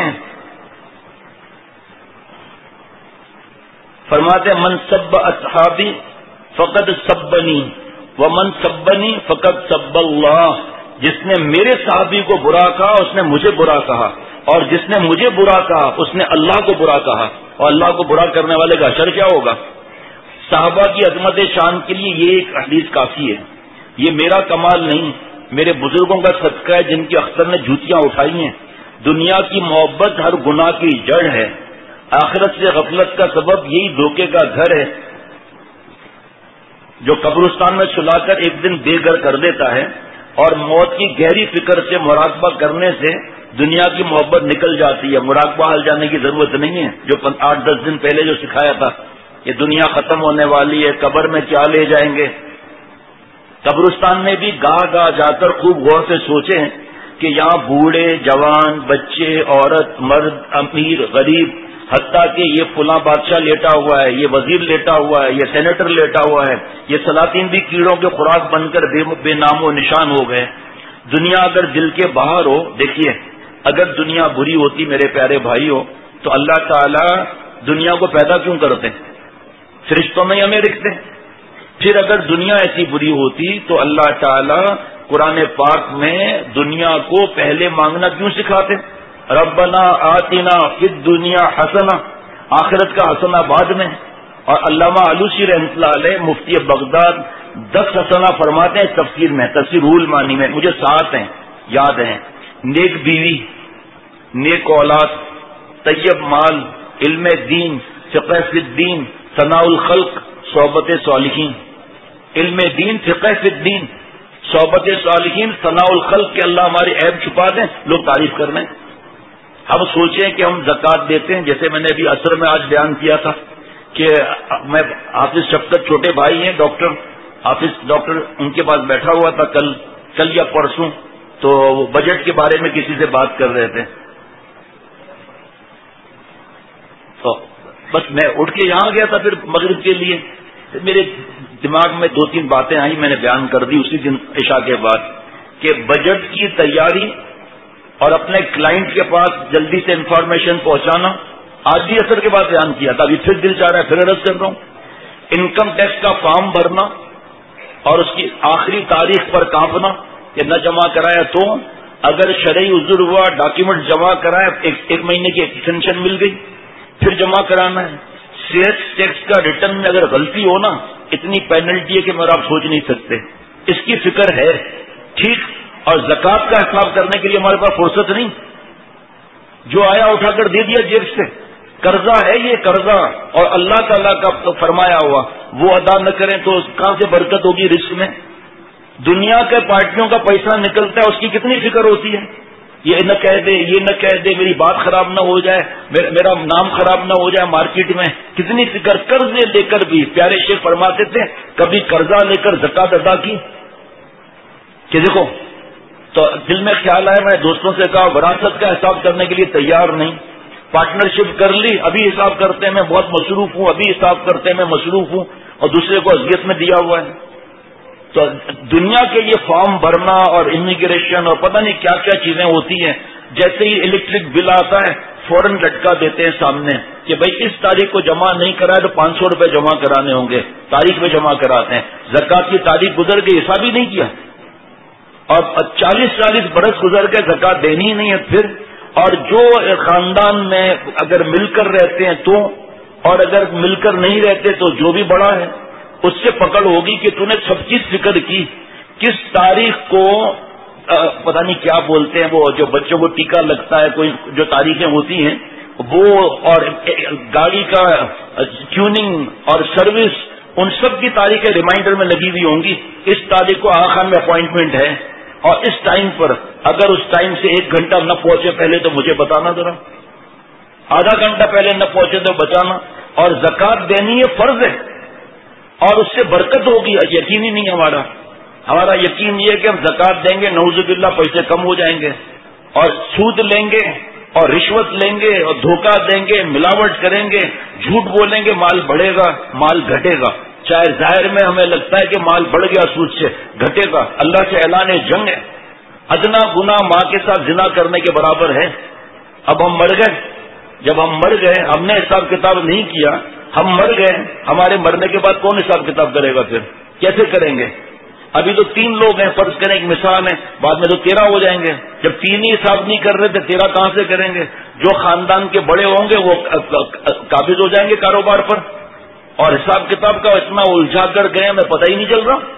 فرماتے ہیں من سب اصحابی فقد سبنی ومن سبنی فقد سب اللہ، جس نے میرے صحابی کو برا کہا اس نے مجھے برا کہا، اور جس نے مجھے برا کہا اس نے اللہ کو برا کہا، اور اللہ کو برا کرنے والے کا اثر کیا ہوگا؟ صحابہ کی عظمت شان کے لیے یہ ایک حدیث کافی ہے، یہ میرا کمال نہیں، میرے بزرگوں کا صدقہ ہے جن کی اختر نے جوتیاں اٹھائی ہیں۔ دنیا کی محبت ہر گناہ کی جڑ ہے، آخرت سے غفلت کا سبب یہی دھوکے کا گھر ہے جو قبرستان میں سلا کر ایک دن بے گھر کر دیتا ہے، اور موت کی گہری فکر سے مراقبہ کرنے سے دنیا کی محبت نکل جاتی ہے۔ مراقبہ حال جانے کی ضرورت نہیں ہے، جو 8-10 دن پہلے جو سکھایا تھا، یہ دنیا ختم ہونے والی ہے، قبر میں کیا لے جائیں گے۔ قبرستان میں بھی گاہ جا کر خوب غور سے سوچیں کہ یہاں بوڑھے جوان بچے عورت مرد امیر غریب، حتیٰ کہ یہ فلاں بادشاہ لیٹا ہوا ہے، یہ وزیر لیٹا ہوا ہے، یہ سینیٹر لیٹا ہوا ہے، یہ سلاطین بھی کیڑوں کے خوراک بن کر بے نام و نشان ہو گئے۔ دنیا اگر دل کے باہر ہو، دیکھیے اگر دنیا بری ہوتی میرے پیارے بھائی ہو تو اللہ تعالیٰ دنیا کو پیدا کیوں کرتے؟ فرشتوں میں ہمیں رکھتے۔ پھر اگر دنیا ایسی بری ہوتی تو اللہ تعالیٰ قرآن پاک میں دنیا کو پہلے مانگنا کیوں سکھاتے؟ ربنا آتنا فی الدنیا حسنہ، آخرت کا حسنہ بعد میں۔ اور علامہ علوسی رحمۃ اللہ علیہ مفتی بغداد 10 حسنہ فرماتے ہیں تفسیر میں، تفسیر روح المعانی میں، مجھے 7 ہیں یاد ہیں: نیک بیوی، نیک اولاد، طیب مال، علم دین، فقہ فی الدین، ثناء الخلق، صحبت صالحین۔ علم دین، فقہ فی الدین، صحبت صالحین، ثناء الخلق کہ اللہ ہماری عیب چھپا دیں، لوگ تعریف کر لیں۔ ہم سوچیں کہ ہم زکوٰۃ دیتے ہیں، جیسے میں نے ابھی عصر میں آج بیان کیا تھا کہ میں حافظ شفقت چھوٹے بھائی ہیں ڈاکٹر حافظ ڈاکٹر، ان کے پاس بیٹھا ہوا تھا کل یا پرسوں، تو وہ بجٹ کے بارے میں کسی سے بات کر رہے تھے، تو بس میں اٹھ کے یہاں گیا تھا پھر مغرب کے لیے، میرے دماغ میں 2-3 باتیں آئیں، میں نے بیان کر دی اسی دن عشاء کے بعد، کہ بجٹ کی تیاری اور اپنے کلائنٹ کے پاس جلدی سے انفارمیشن پہنچانا، آج بھی اثر کے بعد بیان کیا تھا، ابھی پھر دل چاہ رہا ہے پھر عرض کر رہا ہوں۔ انکم ٹیکس کا فارم بھرنا اور اس کی آخری تاریخ پر کانپنا کہ نہ جمع کرایا تو اگر شرعی عذر ہوا ڈاکیومنٹ جمع کرائے، ایک مہینے کی ایکسٹینشن مل گئی، پھر جمع کرانا ہے۔ سیلس ٹیکس کا ریٹرن میں اگر غلطی ہو نا، اتنی پینلٹی ہے کہ میرا آپ سوچ نہیں سکتے، اس کی فکر ہے ٹھیک۔ اور زکوٰۃ کا حساب کرنے کے لیے ہمارے پاس فرصت نہیں، جو آیا اٹھا کر دے دیا جیب سے، قرضہ ہے یہ قرضہ، اور اللہ تعالیٰ کا فرمایا ہوا وہ ادا نہ کریں تو کہاں سے برکت ہوگی رزق میں۔ دنیا کے پارٹیوں کا پیسہ نکلتا ہے، اس کی کتنی فکر ہوتی ہے، یہ نہ کہہ دے یہ نہ کہہ دے، میری بات خراب نہ ہو جائے، میرا نام خراب نہ ہو جائے مارکیٹ میں، کتنی فکر۔ قرضے لے کر بھی پیارے شیخ فرماتے تھے کبھی قرضہ لے کر زکوٰۃ ادا کی کہ دیکھو، تو دل میں خیال آیا، میں دوستوں سے کہا وراثت کا حساب کرنے کے لیے تیار نہیں، پارٹنرشپ کر لی، ابھی حساب کرتے ہیں میں بہت مصروف ہوں، ابھی حساب کرتے ہیں میں مصروف ہوں، اور دوسرے کو اذیت میں دیا ہوا ہے۔ تو دنیا کے یہ فارم بھرنا اور امیگریشن اور پتہ نہیں کیا کیا چیزیں ہوتی ہیں، جیسے ہی الیکٹرک بل آتا ہے فوراً لٹکا دیتے ہیں سامنے کہ بھئی اس تاریخ کو جمع نہیں کرائے تو 500 روپے جمع کرانے ہوں گے، تاریخ میں جمع کراتے ہیں، زکوٰۃ کی تاریخ گزر گئی، حساب ہی نہیں کیا، اور 40 برس گزر کے زکوٰۃ دینی ہی نہیں ہے پھر۔ اور جو خاندان میں اگر مل کر رہتے ہیں تو، اور اگر مل کر نہیں رہتے تو جو بھی بڑا ہے اس سے پکڑ ہوگی کہ تو نے سب چیز فکر کی، کس تاریخ کو پتہ نہیں کیا بولتے ہیں وہ جو بچوں کو ٹیکا لگتا ہے، کوئی جو تاریخیں ہوتی ہیں وہ، اور گاڑی کا ٹیوننگ اور سروس، ان سب کی تاریخیں ریمائنڈر میں لگی ہوئی ہوں گی، اس تاریخ کو آغا خان میں اپوائنٹمنٹ ہے اور اس ٹائم پر، اگر اس ٹائم سے 1 گھنٹہ نہ پہنچے پہلے تو مجھے بتانا ذرا، آدھا گھنٹہ پہلے نہ پہنچے تو بتانا۔ اور زکوٰۃ دینی ہے، فرض ہے، اور اس سے برکت ہوگی، یقین ہی نہیں ہمارا یقین یہ ہے کہ ہم زکوٰۃ دیں گے، نعوذ باللہ پیسے کم ہو جائیں گے، اور سود لیں گے اور رشوت لیں گے اور دھوکہ دیں گے، ملاوٹ کریں گے، جھوٹ بولیں گے، مال بڑھے گا، مال گھٹے گا۔ چاہے ظاہر میں ہمیں لگتا ہے کہ مال بڑھ گیا سود سے، گھٹے گا، اللہ سے اعلان جنگ ہے، ادنا گناہ ماں کے ساتھ زنا کرنے کے برابر ہے۔ اب ہم مر گئے، جب ہم مر گئے، ہم نے حساب کتاب نہیں کیا، ہم مر گئے، ہمارے مرنے کے بعد کون حساب کتاب کرے گا؟ پھر کیسے کریں گے؟ ابھی تو 3 لوگ ہیں، فرض کریں ایک مثال ہے، بعد میں تو 13 ہو جائیں گے، جب 3 ہی حساب نہیں کر رہے تو 13 کہاں سے کریں گے؟ جو خاندان کے بڑے ہوں گے وہ قابض ہو جائیں گے کاروبار پر، اور حساب کتاب کا اتنا الجھا کر گئے ہمیں پتہ ہی نہیں چل رہا،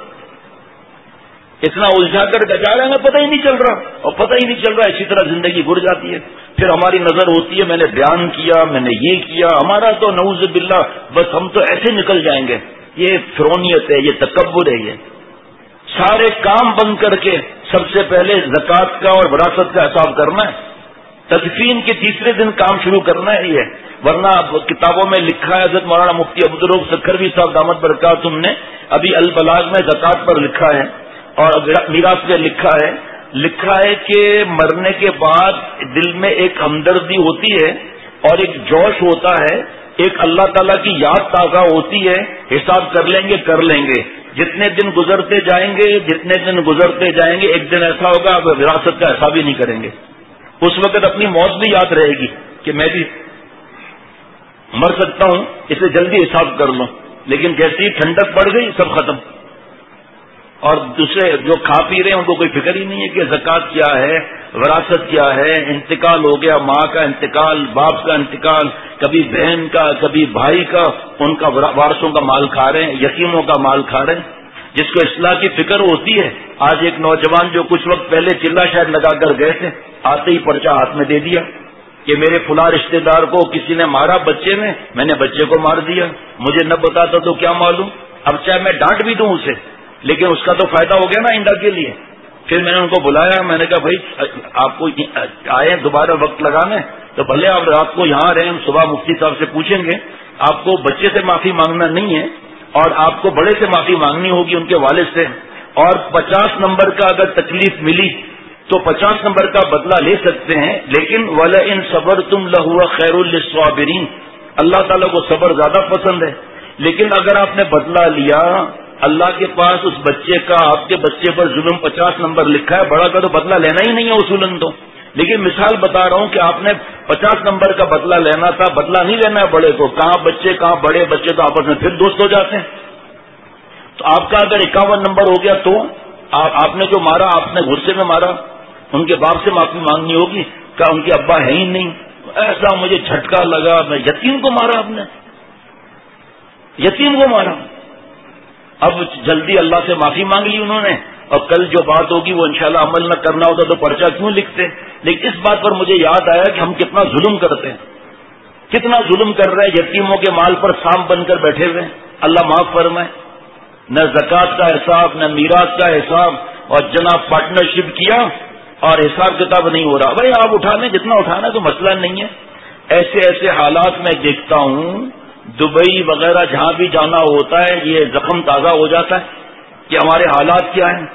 اتنا الجھا کر جا رہے ہیں ہمیں پتہ ہی نہیں چل رہا، اور پتہ ہی نہیں چل رہا، اسی طرح زندگی گزر جاتی ہے۔ پھر ہماری نظر ہوتی ہے میں نے بیان کیا، میں نے یہ کیا، ہمارا تو نعوذ باللہ بس ہم تو ایسے نکل جائیں گے۔ یہ فرونیت ہے، یہ تکبر ہے، یہ سارے کام بند کر کے سب سے پہلے زکوٰۃ کا اور وراثت کا حساب کرنا ہے، تدفین کے تیسرے دن کام شروع کرنا ہے یہ، ورنہ کتابوں میں لکھا ہے، حضرت مولانا مفتی عبدالرؤف سکھروی صاحب دامت برکاتہم نے ابھی البلاغ میں زکوٰۃ پر لکھا ہے، اور میراث میں لکھا ہے کہ مرنے کے بعد دل میں ایک ہمدردی ہوتی ہے اور ایک جوش ہوتا ہے، ایک اللہ تعالیٰ کی یاد تازہ ہوتی ہے، حساب کر لیں گے، جتنے دن گزرتے جائیں گے ایک دن ایسا ہوگا اب وراثت کا حساب ہی نہیں کریں گے، اس وقت اپنی موت بھی یاد رہے گی کہ میں بھی مر سکتا ہوں، اسے جلدی حساب کر لوں، لیکن جیسے ہی ٹھنڈک پڑ گئی سب ختم، اور دوسرے جو کھا پی رہے ہیں ان کو کوئی فکر ہی نہیں ہے کہ زکوٰۃ کیا ہے، وراثت کیا ہے، انتقال ہو گیا، ماں کا انتقال، باپ کا انتقال، کبھی بہن کا، کبھی بھائی کا، ان کا وارثوں کا مال کھا رہے ہیں، یتیموں کا مال کھا رہے ہیں، جس کو اصلاح کی فکر ہوتی ہے۔ آج ایک نوجوان جو کچھ وقت پہلے چلا شاید لگا کر گئے تھے، آتے ہی پرچہ ہاتھ میں دے دیا کہ میرے فلاں رشتہ دار کو کسی نے مارا بچے میں نے بچے کو مار دیا، مجھے نہ بتاتا تو کیا معلوم، اب چاہے میں ڈانٹ بھی دوں اسے لیکن اس کا تو فائدہ ہو گیا نا انڈا کے لیے۔ پھر میں نے ان کو بلایا، میں نے کہا بھائی آپ کو آئے دوبارہ وقت لگانے تو بھلے آپ رات کو یہاں رہیں، ہم صبح مفتی صاحب سے پوچھیں گے، آپ کو بچے سے معافی مانگنا نہیں ہے اور آپ کو بڑے سے معافی مانگنی ہوگی ان کے والد سے، اور 50 نمبر کا اگر تکلیف ملی تو 50 نمبر کا بدلہ لے سکتے ہیں، لیکن وَلَئِن صَبَرْتُمْ لَهُوَ خَيْرٌ لِّلصَّابِرِينَ، اللہ تعالیٰ کو صبر زیادہ پسند ہے۔ لیکن اگر آپ نے بدلہ لیا، اللہ کے پاس اس بچے کا آپ کے بچے پر ظلم 50 نمبر لکھا ہے، بڑا کا تو بدلہ لینا ہی نہیں ہے اصولاً تو، لیکن مثال بتا رہا ہوں کہ آپ نے 50 نمبر کا بدلہ لینا تھا، بدلہ نہیں لینا ہے بڑے کو، کہاں بچے کہاں بڑے، بچے تو آپس میں پھر دوست ہو جاتے ہیں۔ تو آپ کا اگر 51 نمبر ہو گیا تو آپ نے جو مارا، آپ نے غصے میں مارا، ان کے باپ سے معافی مانگنی ہوگی، کہا ان کے ابا ہے ہی نہیں، ایسا مجھے جھٹکا لگا، میں یتیم کو مارا، آپ نے یتیم کو مارا۔ اب جلدی اللہ سے معافی مانگ لی انہوں نے، اور کل جو بات ہوگی وہ انشاءاللہ عمل نہ کرنا ہوتا تو پرچہ کیوں لکھتے۔ لیکن اس بات پر مجھے یاد آیا کہ ہم کتنا ظلم کرتے ہیں، کتنا ظلم کر رہے ہیں، یتیموں کے مال پر سانپ بن کر بیٹھے ہوئے ہیں، اللہ معاف فرمائے۔ نہ زکوٰۃ کا حساب، نہ میراث کا حساب، اور جناب پارٹنرشپ کیا اور حساب کتاب نہیں ہو رہا۔ بھائی آپ اٹھا لیں جتنا اٹھانا ہے، تو مسئلہ نہیں ہے۔ ایسے حالات میں دیکھتا ہوں، دبئی وغیرہ جہاں بھی جانا ہوتا ہے یہ زخم تازہ ہو جاتا ہے کہ ہمارے حالات کیا ہیں،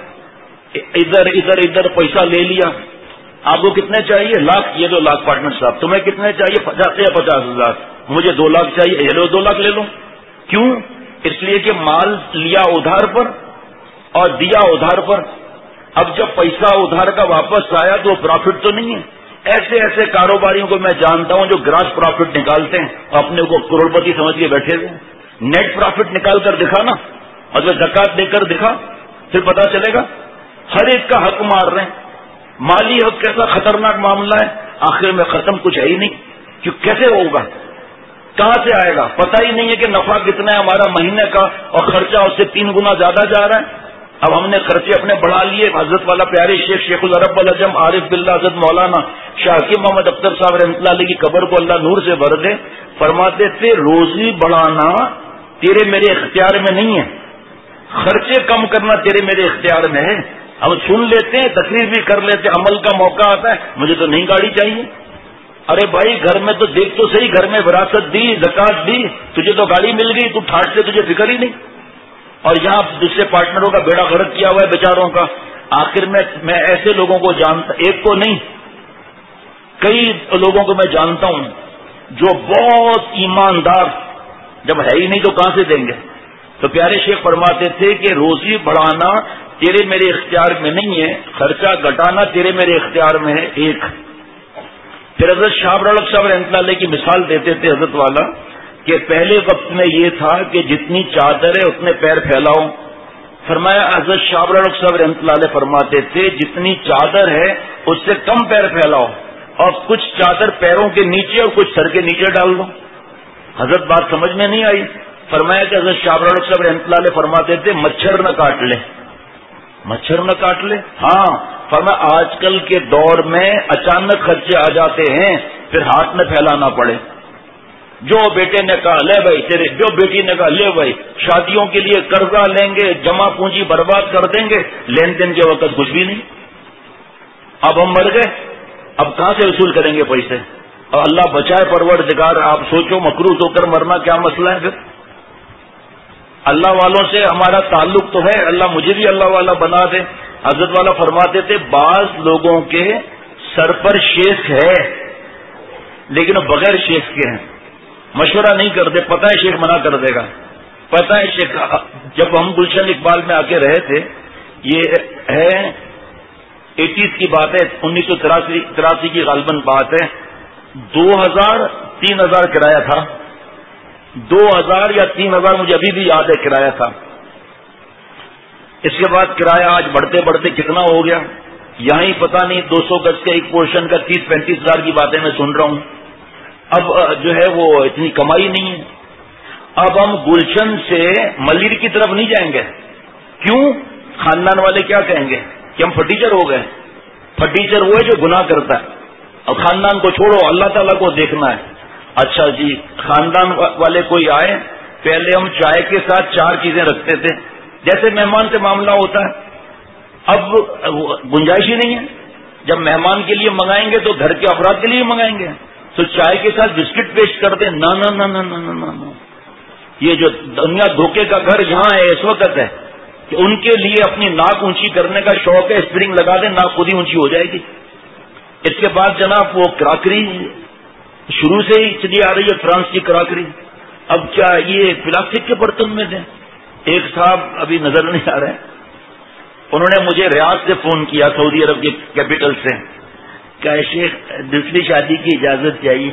ادھر پیسہ لے لیا، آپ کو کتنے چاہیے؟ لاکھ، یہ 2 لاکھ پارٹنر صاحب، تمہیں کتنے چاہیے؟ 50 یا 50,000، مجھے 2 لاکھ چاہیے، یہ لو 2 لاکھ لے لو۔ کیوں؟ اس لیے کہ مال لیا ادھار پر اور دیا ادھار پر۔ اب جب پیسہ ادھار کا واپس آیا تو پرافٹ تو نہیں ہے، ایسے ایسے کاروباریوں کو میں جانتا ہوں جو گراس پروفٹ نکالتے ہیں اور اپنے کو کروڑپتی سمجھ کے بیٹھے ہوئے. نیٹ پروفٹ نکال کر دکھا نا, اور زکات دے کر دکھا, پھر پتا چلے گا. ہر ایک کا حق مار رہے ہیں. مالی حق کیسا خطرناک معاملہ ہے, آخر میں ختم کچھ ہے ہی نہیں. کیوں کیسے ہوگا, کہاں سے آئے گا, پتہ ہی نہیں ہے کہ نفع کتنا ہے ہمارا مہینے کا, اور خرچہ اس سے 3 گنا زیادہ جا رہا ہے. اب ہم نے خرچے اپنے بڑھا لیے. حضرت والا پیارے شیخ العرب العجم عارف باللہ حضرت مولانا شاہ حکیم محمد اختر صاحب رحمۃ اللہ علیہ کی قبر کو اللہ نور سے بھر دے, فرماتے تھے روزی بڑھانا تیرے میرے اختیار میں نہیں ہے, خرچے کم کرنا تیرے میرے اختیار میں ہے. اب سن لیتے ہیں, تقریر بھی کر لیتے, عمل کا موقع آتا ہے, مجھے تو نئی گاڑی چاہیے. ارے بھائی گھر میں تو دیکھ تو صحیح, گھر میں وراثت دی, زکات دی, تجھے تو گاڑی مل گئی, تو ٹھاٹ سے تجھے فکر ہی نہیں. اور یہاں دوسرے پارٹنروں کا بیڑا غرق کیا ہوا ہے بیچاروں کا. آخر میں ایسے لوگوں کو جانتا, ایک کو نہیں کئی لوگوں کو میں جانتا ہوں جو بہت ایماندار, جب ہے ہی نہیں تو کہاں سے دیں گے. تو پیارے شیخ فرماتے تھے کہ روزی بڑھانا تیرے میرے اختیار میں نہیں ہے, خرچہ گھٹانا تیرے میرے اختیار میں ہے. ایک پھر حضرت شاہ رڑک صاحب رحمۃ اللہ علیہ کی مثال دیتے تھے حضرت والا, کہ پہلے وقت میں یہ تھا کہ جتنی چادر ہے اتنے پیر پھیلاؤ. فرمایا حضرت شاہ رڑک صاحب رحمۃ اللہ علیہ فرماتے تھے جتنی چادر ہے اس سے کم پیر پھیلاؤ, اور کچھ چادر پیروں کے نیچے اور کچھ سر کے نیچے ڈال دو. حضرت بات سمجھ میں نہیں آئی. فرمایا کہ حضرت شاہ رڑک صاحب رحمۃ اللہ علیہ فرماتے تھے مچھر نہ کاٹ لے, مچھر نہ کاٹ لے. ہاں فرمایا آج کل کے دور میں اچانک خرچے آ جاتے ہیں, پھر ہاتھ میں پھیلانا پڑے. جو بیٹے نے کہا لے بھائی تیرے, جو بیٹی نے کہا لے بھائی, شادیوں کے لیے قرضہ لیں گے, جمع پونجی برباد کر دیں گے, لین دین کے وقت کچھ بھی نہیں. اب ہم مر گئے, اب کہاں سے وصول کریں گے پیسے. اور اللہ بچائے پروردگار, آپ سوچو مقروض ہو کر مرنا کیا مسئلہ ہے. پھر اللہ والوں سے ہمارا تعلق تو ہے, اللہ مجھے بھی اللہ والا بنا دے. حضرت والا فرماتے تھے بعض لوگوں کے سر پر شیخ ہے لیکن وہ بغیر شیخ کے ہیں, مشورہ نہیں کرتے, پتہ ہے شیخ منع کر دے گا, پتہ ہے شیخ. جب ہم گلشن اقبال میں آ کے رہے تھے, یہ ہے 80s کی بات ہے, 1983 کی غالباً بات ہے, 2000-3000 کرایہ تھا, 2000 یا 3000 مجھے ابھی بھی یاد ہے کرایہ تھا. اس کے بعد کرایہ آج بڑھتے بڑھتے کتنا ہو گیا یہاں ہی پتہ نہیں, 200 گز کے ایک پورشن کا 30-35 ہزار کی باتیں میں سن رہا ہوں. اب جو ہے وہ اتنی کمائی نہیں ہے. اب ہم گلشن سے ملیر کی طرف نہیں جائیں گے. کیوں؟ خاندان والے کیا کہیں گے کہ ہم فرٹیچر ہو گئے. فرٹیچر وہ ہے جو گناہ کرتا ہے, اور خاندان کو چھوڑو, اللہ تعالیٰ کو دیکھنا ہے. اچھا جی, خاندان والے کوئی آئے, پہلے ہم چائے کے ساتھ 4 چیزیں رکھتے تھے, جیسے مہمان سے معاملہ ہوتا ہے. اب گنجائش ہی نہیں ہے. جب مہمان کے لیے منگائیں گے تو گھر کے افراد کے لیے منگائیں گے, تو چائے کے ساتھ بسکٹ پیش کر دیں. نہ نہ نہ نہ نہ نہ, یہ جو دنیا دھوکے کا گھر یہاں ہے اس وقت ہے کہ ان کے لیے اپنی ناک اونچی کرنے کا شوق ہے, اسپرنگ لگا دیں, ناک خود ہی اونچی ہو جائے گی. اس کے بعد جناب وہ کراکری شروع سے ہی چلی آ رہی ہے, فرانس کی کراکری. اب کیا یہ پلاسٹک کے برتن میں دیں. ایک صاحب ابھی نظر نہیں آ رہے, انہوں نے مجھے ریاض سے فون کیا, سعودی عرب کی کیپٹل سے, کہ شیخ دوسری شادی کی اجازت چاہیے.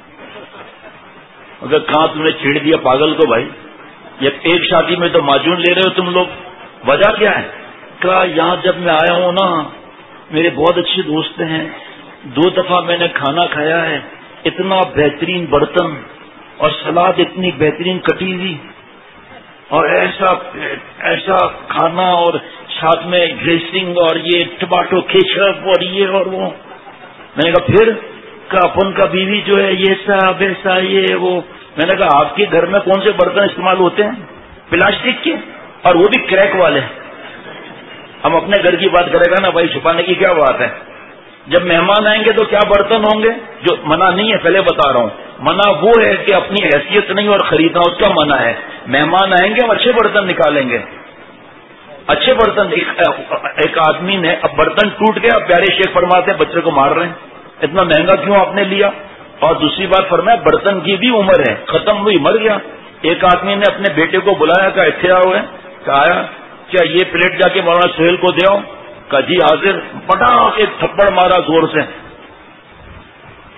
اگر کہاں تم نے چھیڑ دیا پاگل کو بھائی, یہ ایک شادی میں تو معجون لے رہے ہو تم لوگ, وجہ کیا ہے؟ کہا یہاں جب میں آیا ہوں نا, میرے بہت اچھے دوست ہیں, 2 دفعہ میں نے کھانا کھایا ہے, اتنا بہترین برتن اور سلاد اتنی بہترین کٹی ہوئی, اور ایسا کھانا, اور ساتھ میں ڈریسنگ, اور یہ ٹماٹو کیچپ, اور یہ اور وہ. میں نے کہا پھر کہ اپن کا بیوی جو ہے یہ ایسا ویسا یہ وہ. میں نے کہا آپ کے گھر میں کون سے برتن استعمال ہوتے ہیں؟ پلاسٹک کے, اور وہ بھی کریک والے. ہم اپنے گھر کی بات کرے گا نا بھائی, چھپانے کی کیا بات ہے. جب مہمان آئیں گے تو کیا برتن ہوں گے؟ جو منع نہیں ہے, پہلے بتا رہا ہوں, منع وہ ہے کہ اپنی حیثیت نہیں اور خریدنا, اس کا منع ہے. مہمان آئیں گے ہم اچھے برتن نکالیں گے, اچھے برتن. ایک آدمی نے, اب برتن ٹوٹ گیا, پیارے شیخ فرماتے ہیں بچے کو مار رہے ہیں, اتنا مہنگا کیوں آپ نے لیا. اور دوسری بات فرمایا برتن کی بھی عمر ہے, ختم ہوئی, مر گیا. ایک آدمی نے اپنے بیٹے کو بلایا, کہا اتنے آؤ ہے, کہا آیا, کیا یہ پلیٹ جا کے مولانا سہیل کو دے آؤ, کہا جی حاضر. پٹا ایک تھپڑ مارا زور سے,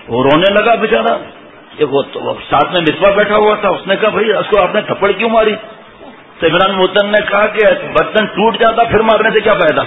وہ رونے لگا بیچارہ. وہ ساتھ میں مصباح بیٹھا ہوا تھا, اس نے کہا بھائی اس کو آپ نے تھپڑ کیوں ماری؟ تو عمران محتن نے کہا کہ برتن ٹوٹ جاتا پھر مارنے سے کیا فائدہ,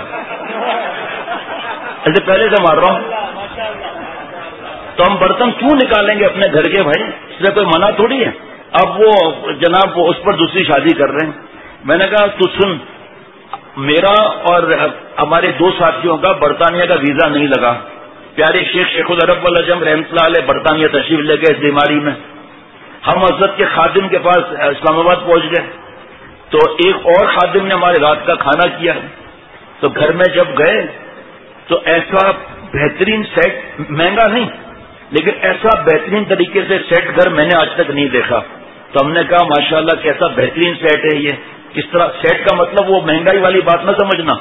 ایسے پہلے سے مار رہا ہوں. تو ہم برتن کیوں نکالیں گے اپنے گھر کے بھائی, اس سے کوئی منع تھوڑی ہے. اب وہ جناب وہ اس پر دوسری شادی کر رہے ہیں. میں نے کہا تو سن, میرا اور ہمارے 2 ساتھیوں کا برطانیہ کا ویزا نہیں لگا. پیارے شیخ العرب والعجم رحمۃ اللہ علیہ برطانیہ تشریف لے گئے اس بیماری میں. ہم حضرت کے خادم کے پاس اسلام آباد پہنچ گئے, تو ایک اور خادم نے ہمارے رات کا کھانا کیا. تو گھر میں جب گئے تو ایسا بہترین سیٹ, مہنگا نہیں لیکن ایسا بہترین طریقے سے سیٹ گھر میں نے آج تک نہیں دیکھا. تو ہم نے کہا ماشاءاللہ کیسا بہترین سیٹ ہے یہ. کس طرح سیٹ کا مطلب وہ مہنگائی والی بات نہ سمجھنا,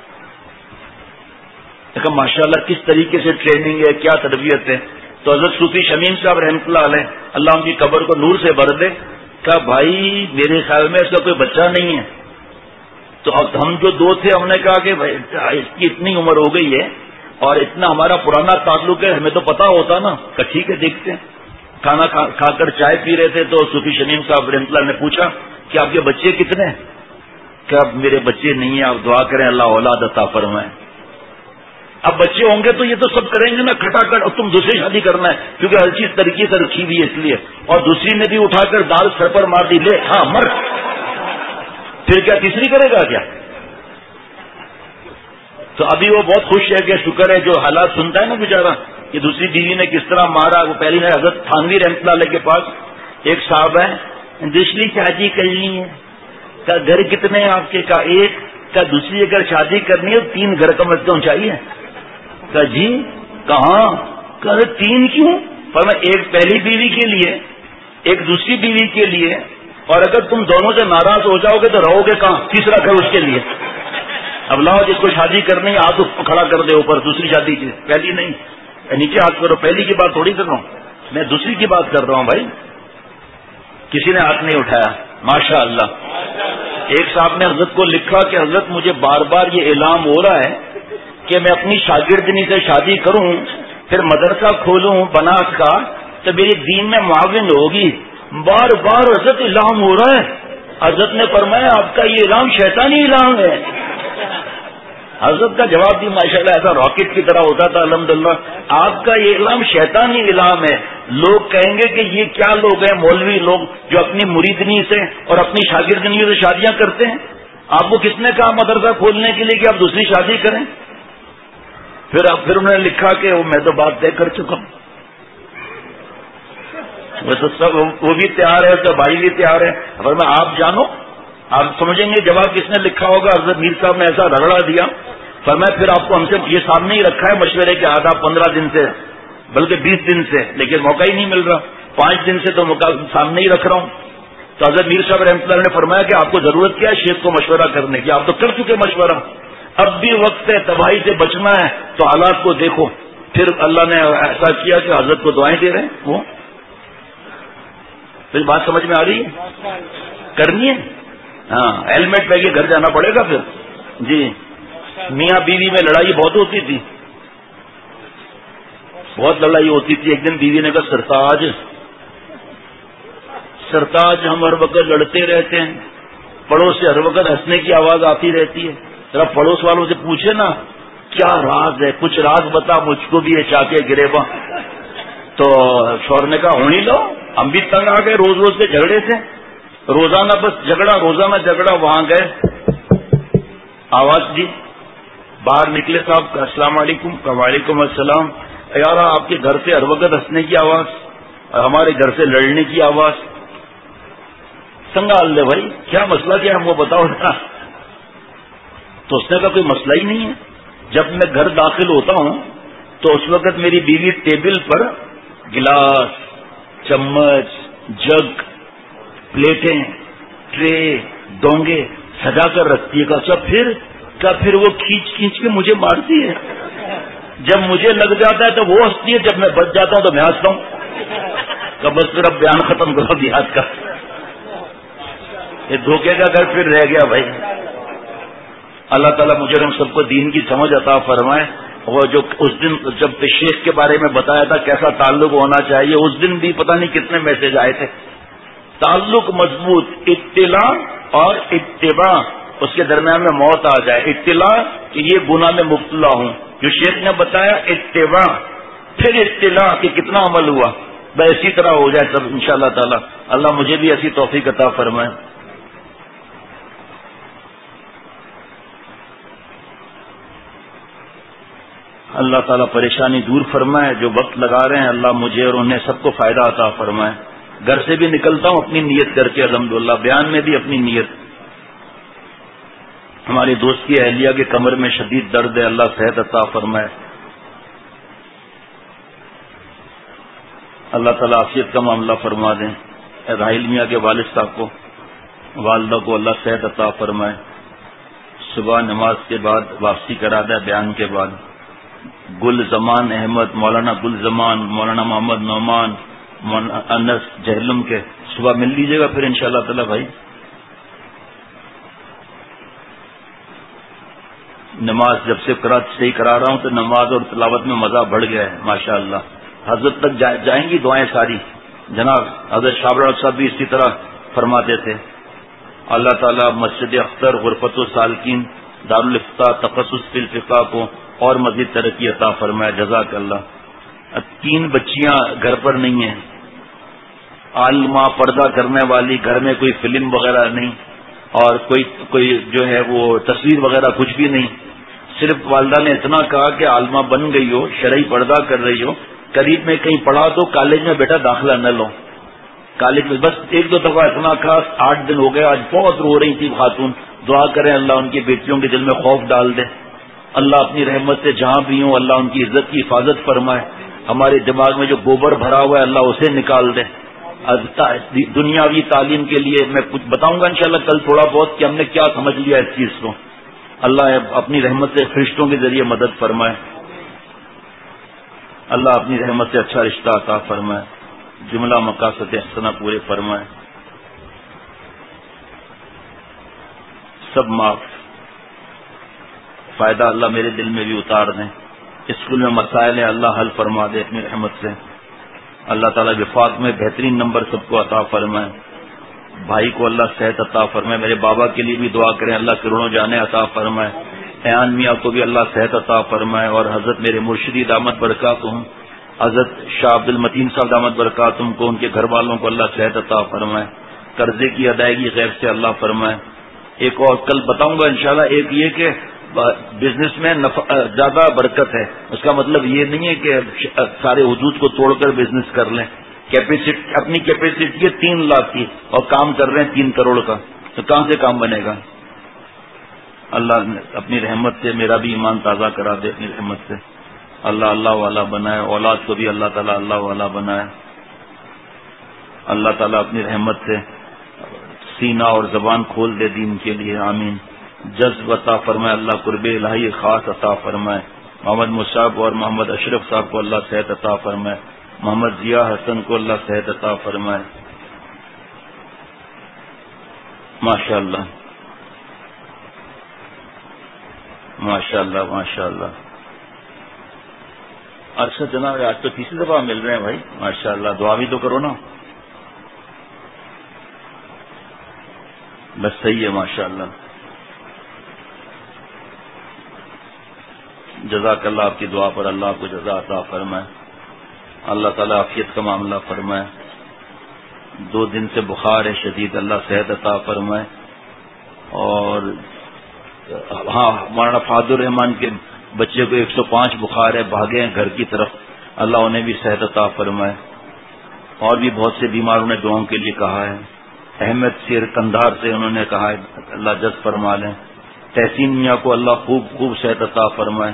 دیکھا ماشاءاللہ کس طریقے سے ٹریننگ ہے, کیا تربیت ہے. تو حضرت صوفی شمیم صاحب رحمۃ اللہ علیہ, اللہ ان کی قبر کو نور سے بھر دے, کہا بھائی میرے خیال میں اس کا کوئی بچہ نہیں ہے. تو اب ہم جو 2 تھے ہم نے کہا کہ بھائی اس کی اتنی عمر ہو گئی ہے اور اتنا ہمارا پرانا تعلق ہے, ہمیں تو پتا ہوتا نا. کہ ٹھیک ہے دیکھتے ہیں. کھانا کھا کر چائے پی رہے تھے تو صوفی شمیم صاحب رحمۃ اللہ نے پوچھا کہ آپ کے بچے کتنے ہیں؟ کہ اب میرے بچے نہیں ہیں, آپ دعا کریں اللہ اولاد عطا فرمائے. اب بچے ہوں گے تو یہ تو سب کریں گے نا کھٹا کر, اور تم دوسری شادی کرنا ہے کیونکہ ہر چیز طریقے سے رکھی ہوئی ہے اس لیے. اور دوسری نے بھی اٹھا کر دال سر پر مار دی, لے ہاں مر, پھر کیا تیسری کرے گا کیا؟ تو ابھی وہ بہت خوش ہے کہ شکر ہے جو حالات سنتا ہے نا بیچارہ, کہ دوسری بیوی نے کس طرح مارا. وہ پہلی نے حضرت تھانوی رحمۃ اللہ علیہ کے پاس ایک صاحب ہے, دوسری شادی کرنی ہے. کا گھر کتنے آپ کے؟ کا ایک. کا دوسری اگر شادی کرنی ہے 3 گھر کم از کم چاہیے. کا جی کہاں؟ کہ 3 کیوں؟ پر میں ایک پہلی بیوی کے لیے, ایک دوسری بیوی کے لیے, اور اگر تم دونوں سے ناراض ہو جاؤ گے تو رہو گے کہاں؟ تیسرا گھر اس کے لیے. اب لاؤ جس کو شادی کرنی ہاتھ کھڑا کر دے اوپر, دوسری شادی کی, پہلی نہیں. نیچے ہاتھ کرو, پہلی کی بات تھوڑی کر رہا ہوں میں, دوسری کی بات کر رہا ہوں بھائی. کسی نے ہاتھ نہیں اٹھایا ماشاء اللہ. ایک صاحب نے حضرت کو لکھا کہ حضرت مجھے بار بار یہ اعلان ہو رہا ہے کہ میں اپنی شاگردنی سے شادی کروں پھر مدرسہ کھولوں بناس کا تو میری دین میں معاون ہوگی. بار بار حضرت اعلان ہو رہا ہے. حضرت نے فرمایا آپ کا یہ اعلان شیطانی اعلان ہے. حضرت کا جواب بھی ماشاءاللہ ایسا راکٹ کی طرح ہوتا تھا الحمدللہ. آپ کا یہ اعلان شیطانی اعلان ہے. لوگ کہیں گے کہ یہ کیا لوگ ہیں مولوی لوگ جو اپنی مریدنی سے اور اپنی شاگردنی سے شادیاں کرتے ہیں. آپ کو کس نے کہا مدرسہ کھولنے کے لیے کہ آپ دوسری شادی کریں؟ پھر انہوں نے لکھا کہ میں تو بات طے کر چکا ہوں. وہ تو سب وہ بھی تیار ہے, اس کا بھائی بھی تیار ہے. اگر میں آپ جانو آپ سمجھیں گے جواب کس نے لکھا ہوگا. حضرت میر صاحب نے ایسا رگڑا دیا فرمایا پھر آپ کو ہم سے یہ سامنے ہی رکھا ہے مشورے کے آدھا 15 دن سے بلکہ 20 دن سے, لیکن موقع ہی نہیں مل رہا. 5 دن سے تو سامنے ہی رکھ رہا ہوں. تو حضرت میر صاحب رحمۃ اللہ نے فرمایا کہ آپ کو ضرورت کیا ہے شیخ کو مشورہ کرنے کی, آپ تو کر چکے مشورہ. اب بھی وقت ہے, تباہی سے بچنا ہے تو حالات کو دیکھو. پھر اللہ نے ایسا کیا کہ حضرت کو دعائیں دے رہے ہیں. وہ پھر بات سمجھ میں آ رہی ہے؟ کرنی ہے. ہاں ہیلمٹ پہ کے گھر جانا پڑے گا پھر. جی میاں بیوی میں لڑائی بہت ہوتی تھی, بہت لڑائی ہوتی تھی. ایک دن بیوی نے کہا سرتاج ہم ہر وقت لڑتے رہتے ہیں, پڑوس سے ہر وقت ہنسنے کی آواز آتی رہتی ہے, ذرا پڑوس والوں سے پوچھے نا کیا راز ہے, کچھ راز بتا مجھ کو بھی یہ چاہ کے گریباں. تو شوہر نے کہا ہونی لو, ہم بھی تنگ آ گئے روز روز کے جھگڑے سے, روزانہ بس جھگڑا روزانہ جھگڑا. وہاں گئے, آواز دی, باہر نکلے صاحب السلام علیکم. وعلیکم السلام. یار آپ کے گھر سے ہر وقت ہنسنے کی آواز اور ہمارے گھر سے لڑنے کی آواز, سنگال دے بھائی کیا مسئلہ کیا ہے وہ بتاؤ نا. تو اس نے کہا کوئی مسئلہ ہی نہیں ہے. جب میں گھر داخل ہوتا ہوں تو اس وقت میری بیوی ٹیبل پر گلاس, چمچ, جگ, پلیٹیں, ٹرے, ڈونگے سجا کر رکھتی ہے. کیا پھر وہ کھینچ کے مجھے مارتی ہے. جب مجھے لگ جاتا ہے تو وہ ہنستی ہے, جب میں بچ جاتا ہوں تو میں ہنستا ہوں. کہ بس پھر اب بیان ختم کرو دیہات کا. یہ دھوکے کا گھر پھر رہ گیا بھائی. اللہ تعالیٰ مجھے ہم سب کو دین کی سمجھ عطا فرمائے. وہ جو اس دن جب شیخ کے بارے میں بتایا تھا کیسا تعلق ہونا چاہیے، اس دن بھی پتہ نہیں کتنے میسج آئے تھے. تعلق مضبوط، اطلاع اور اتباع، اس کے درمیان میں موت آ جائے. اطلاع کہ یہ گناہ میں مبتلا ہوں، جو شیخ نے بتایا اتباع، پھر اطلاع کہ کتنا عمل ہوا. بس اسی طرح ہو جائے سب انشاءاللہ تعالی. اللہ مجھے بھی ایسی توفیق عطا فرمائے. اللہ تعالیٰ پریشانی دور فرمائے. جو وقت لگا رہے ہیں اللہ مجھے اور انہیں سب کو فائدہ عطا فرمائے. گھر سے بھی نکلتا ہوں اپنی نیت کر کے الحمدللہ، بیان میں بھی اپنی نیت. ہماری دوست کی اہلیہ کے کمر میں شدید درد ہے، اللہ صحت عطا فرمائے. اللہ تعالیٰ عافیت کا معاملہ فرما دیں. راحیل میاں کے والد صاحب کو، والدہ کو اللہ صحت عطا فرمائے. صبح نماز کے بعد واپسی کرا دیں بیان کے بعد. گل زمان احمد، مولانا گل زمان، مولانا محمد نعمان، انس جہلم کے صبح مل لیجیے گا پھر انشاءاللہ تعالی. بھائی نماز جب سے صحیح کرا رہا ہوں تو نماز اور تلاوت میں مزہ بڑھ گیا ہے ماشاءاللہ. حضرت تک جائیں گی دعائیں ساری. جناب حضرت شاہ صاحب بھی اسی طرح فرماتے تھے. اللہ تعالیٰ مسجد اختر، غرفت السالکین، دارالفتہ، تخصص فی الفقہ کو اور مزید ترقی عطا فرمائے. جزاک اللہ. 3 بچیاں گھر پر نہیں ہیں، عالمہ پردہ کرنے والی، گھر میں کوئی فلم وغیرہ نہیں اور کوئی جو ہے وہ تصویر وغیرہ کچھ بھی نہیں. صرف والدہ نے اتنا کہا کہ عالمہ بن گئی ہو، شرعی پردہ کر رہی ہو، قریب میں کہیں پڑھا تو کالج میں بیٹا داخلہ نہ لو. کالج میں بس 1-2 دفعہ اتنا کہا. 8 دن ہو گئے. آج بہت رو رہی تھی خاتون. دعا کریں اللہ ان کی بیٹیوں کے دل میں خوف ڈال دے. اللہ اپنی رحمت سے جہاں بھی ہوں اللہ ان کی عزت کی حفاظت فرمائے. ہمارے دماغ میں جو گوبر بھرا ہوا ہے اللہ اسے نکال دے. دنیاوی تعلیم کے لیے میں کچھ بتاؤں گا انشاءاللہ کل تھوڑا بہت کہ ہم نے کیا سمجھ لیا اس چیز کو. اللہ اپنی رحمت سے فرشتوں کے ذریعے مدد فرمائے. اللہ اپنی رحمت سے اچھا رشتہ عطا فرمائے. جملہ مقاصد حسنہ پورے فرمائے. سب معاف. فائدہ اللہ میرے دل میں بھی اتار دیں. اسکول میں مسائل ہیں اللہ حل فرما دے اپنی رحمت سے. اللہ تعالیٰ وفاق میں بہترین نمبر سب کو عطا فرمائے. بھائی کو اللہ صحت عطا فرمائے. میرے بابا کے لیے بھی دعا کریں اللہ کروڑوں جانے عطا فرمائے. ایان میاں کو بھی اللہ صحت عطا فرمائے. اور حضرت میرے مرشدی دامت برکاتہم حضرت شاہ عبد المتین صاحب دامت برکاتہم کو، ان کے گھر والوں کو اللہ صحت عطا فرمائے. قرضے کی ادائیگی غیب سے اللہ فرمائے. ایک اور کل بتاؤں گا انشاءاللہ. ایک یہ کہ بزنس میں زیادہ برکت ہے. اس کا مطلب یہ نہیں ہے کہ سارے حدود کو توڑ کر بزنس کر لیں. اپنی کیپیسٹی ہے 3 لاکھ کی اور کام کر رہے ہیں 3 کروڑ کا، تو کہاں سے کام بنے گا؟ اللہ اپنی رحمت سے میرا بھی ایمان تازہ کرا دے اپنی رحمت سے. اللہ اللہ والا بنائے. اولاد کو بھی اللہ تعالیٰ اللہ والا بنائے. اللہ تعالیٰ اپنی رحمت سے سینہ اور زبان کھول دے دین کے لیے. آمین. جذب عطا فرمائے. اللہ قرب الہی خاص عطا فرمائے. محمد مصعب اور محمد اشرف صاحب کو اللہ صحت عطا فرمائے. محمد ضیاء حسن کو اللہ صحت عطا فرمائے. ماشاء اللہ ماشاء اللہ ماشاء اللہ. ارشد جناب آج تو تیسری دفعہ مل رہے ہیں بھائی ماشاء اللہ. دعا بھی تو کرو نا. بس صحیح ہے ماشاء اللہ. جزاک اللہ. آپ کی دعا پر اللہ آپ کو جزا عطا فرمائے. اللہ تعالیٰ عافیت کا معاملہ فرمائے. 2 دن سے بخار ہے شدید، اللہ صحت عطا فرمائے. اور ہاں مولانا فاضل الرحمان کے بچے کو 105 بخار ہے، بھاگے ہیں گھر کی طرف. اللہ انہیں بھی صحت عطا فرمائے. اور بھی بہت سے بیماروں نے دعاؤں کے لیے کہا ہے. احمد سیر کندھار سے انہوں نے کہا ہے اللہ جذب فرما لیں. تحسین میاں کو اللہ خوب صحت عطا فرمائے.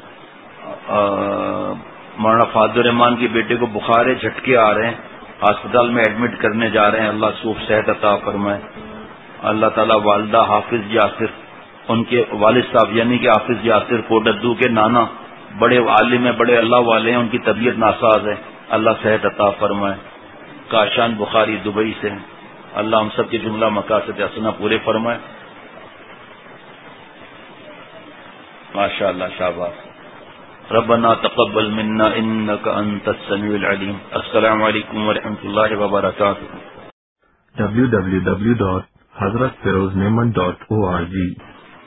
مولانا فاضل الرحمان کے بیٹے کو بخار ہے، جھٹکے آ رہے ہیں، ہسپتال میں ایڈمٹ کرنے جا رہے ہیں. اللہ خوب صحت عطا فرمائے. اللہ تعالیٰ والدہ حافظ یاسر، ان کے والد صاحب یعنی کہ حافظ یاسر کوڈدو کے نانا بڑے عالم ہیں، بڑے اللہ والے ہیں، ان کی طبیعت ناساز ہے. اللہ صحت عطا فرمائے. کاشان بخاری دبئی سے، اللہ ہم سب کے جملہ مقاصد حسنہ پورے فرمائے. ماشاء اللہ شاباش. ربنا تقبل منا انك انت السميع العليم. السلام علیکم ورحمۃ اللہ وبرکاتہ. www.hazratfirozmehman.org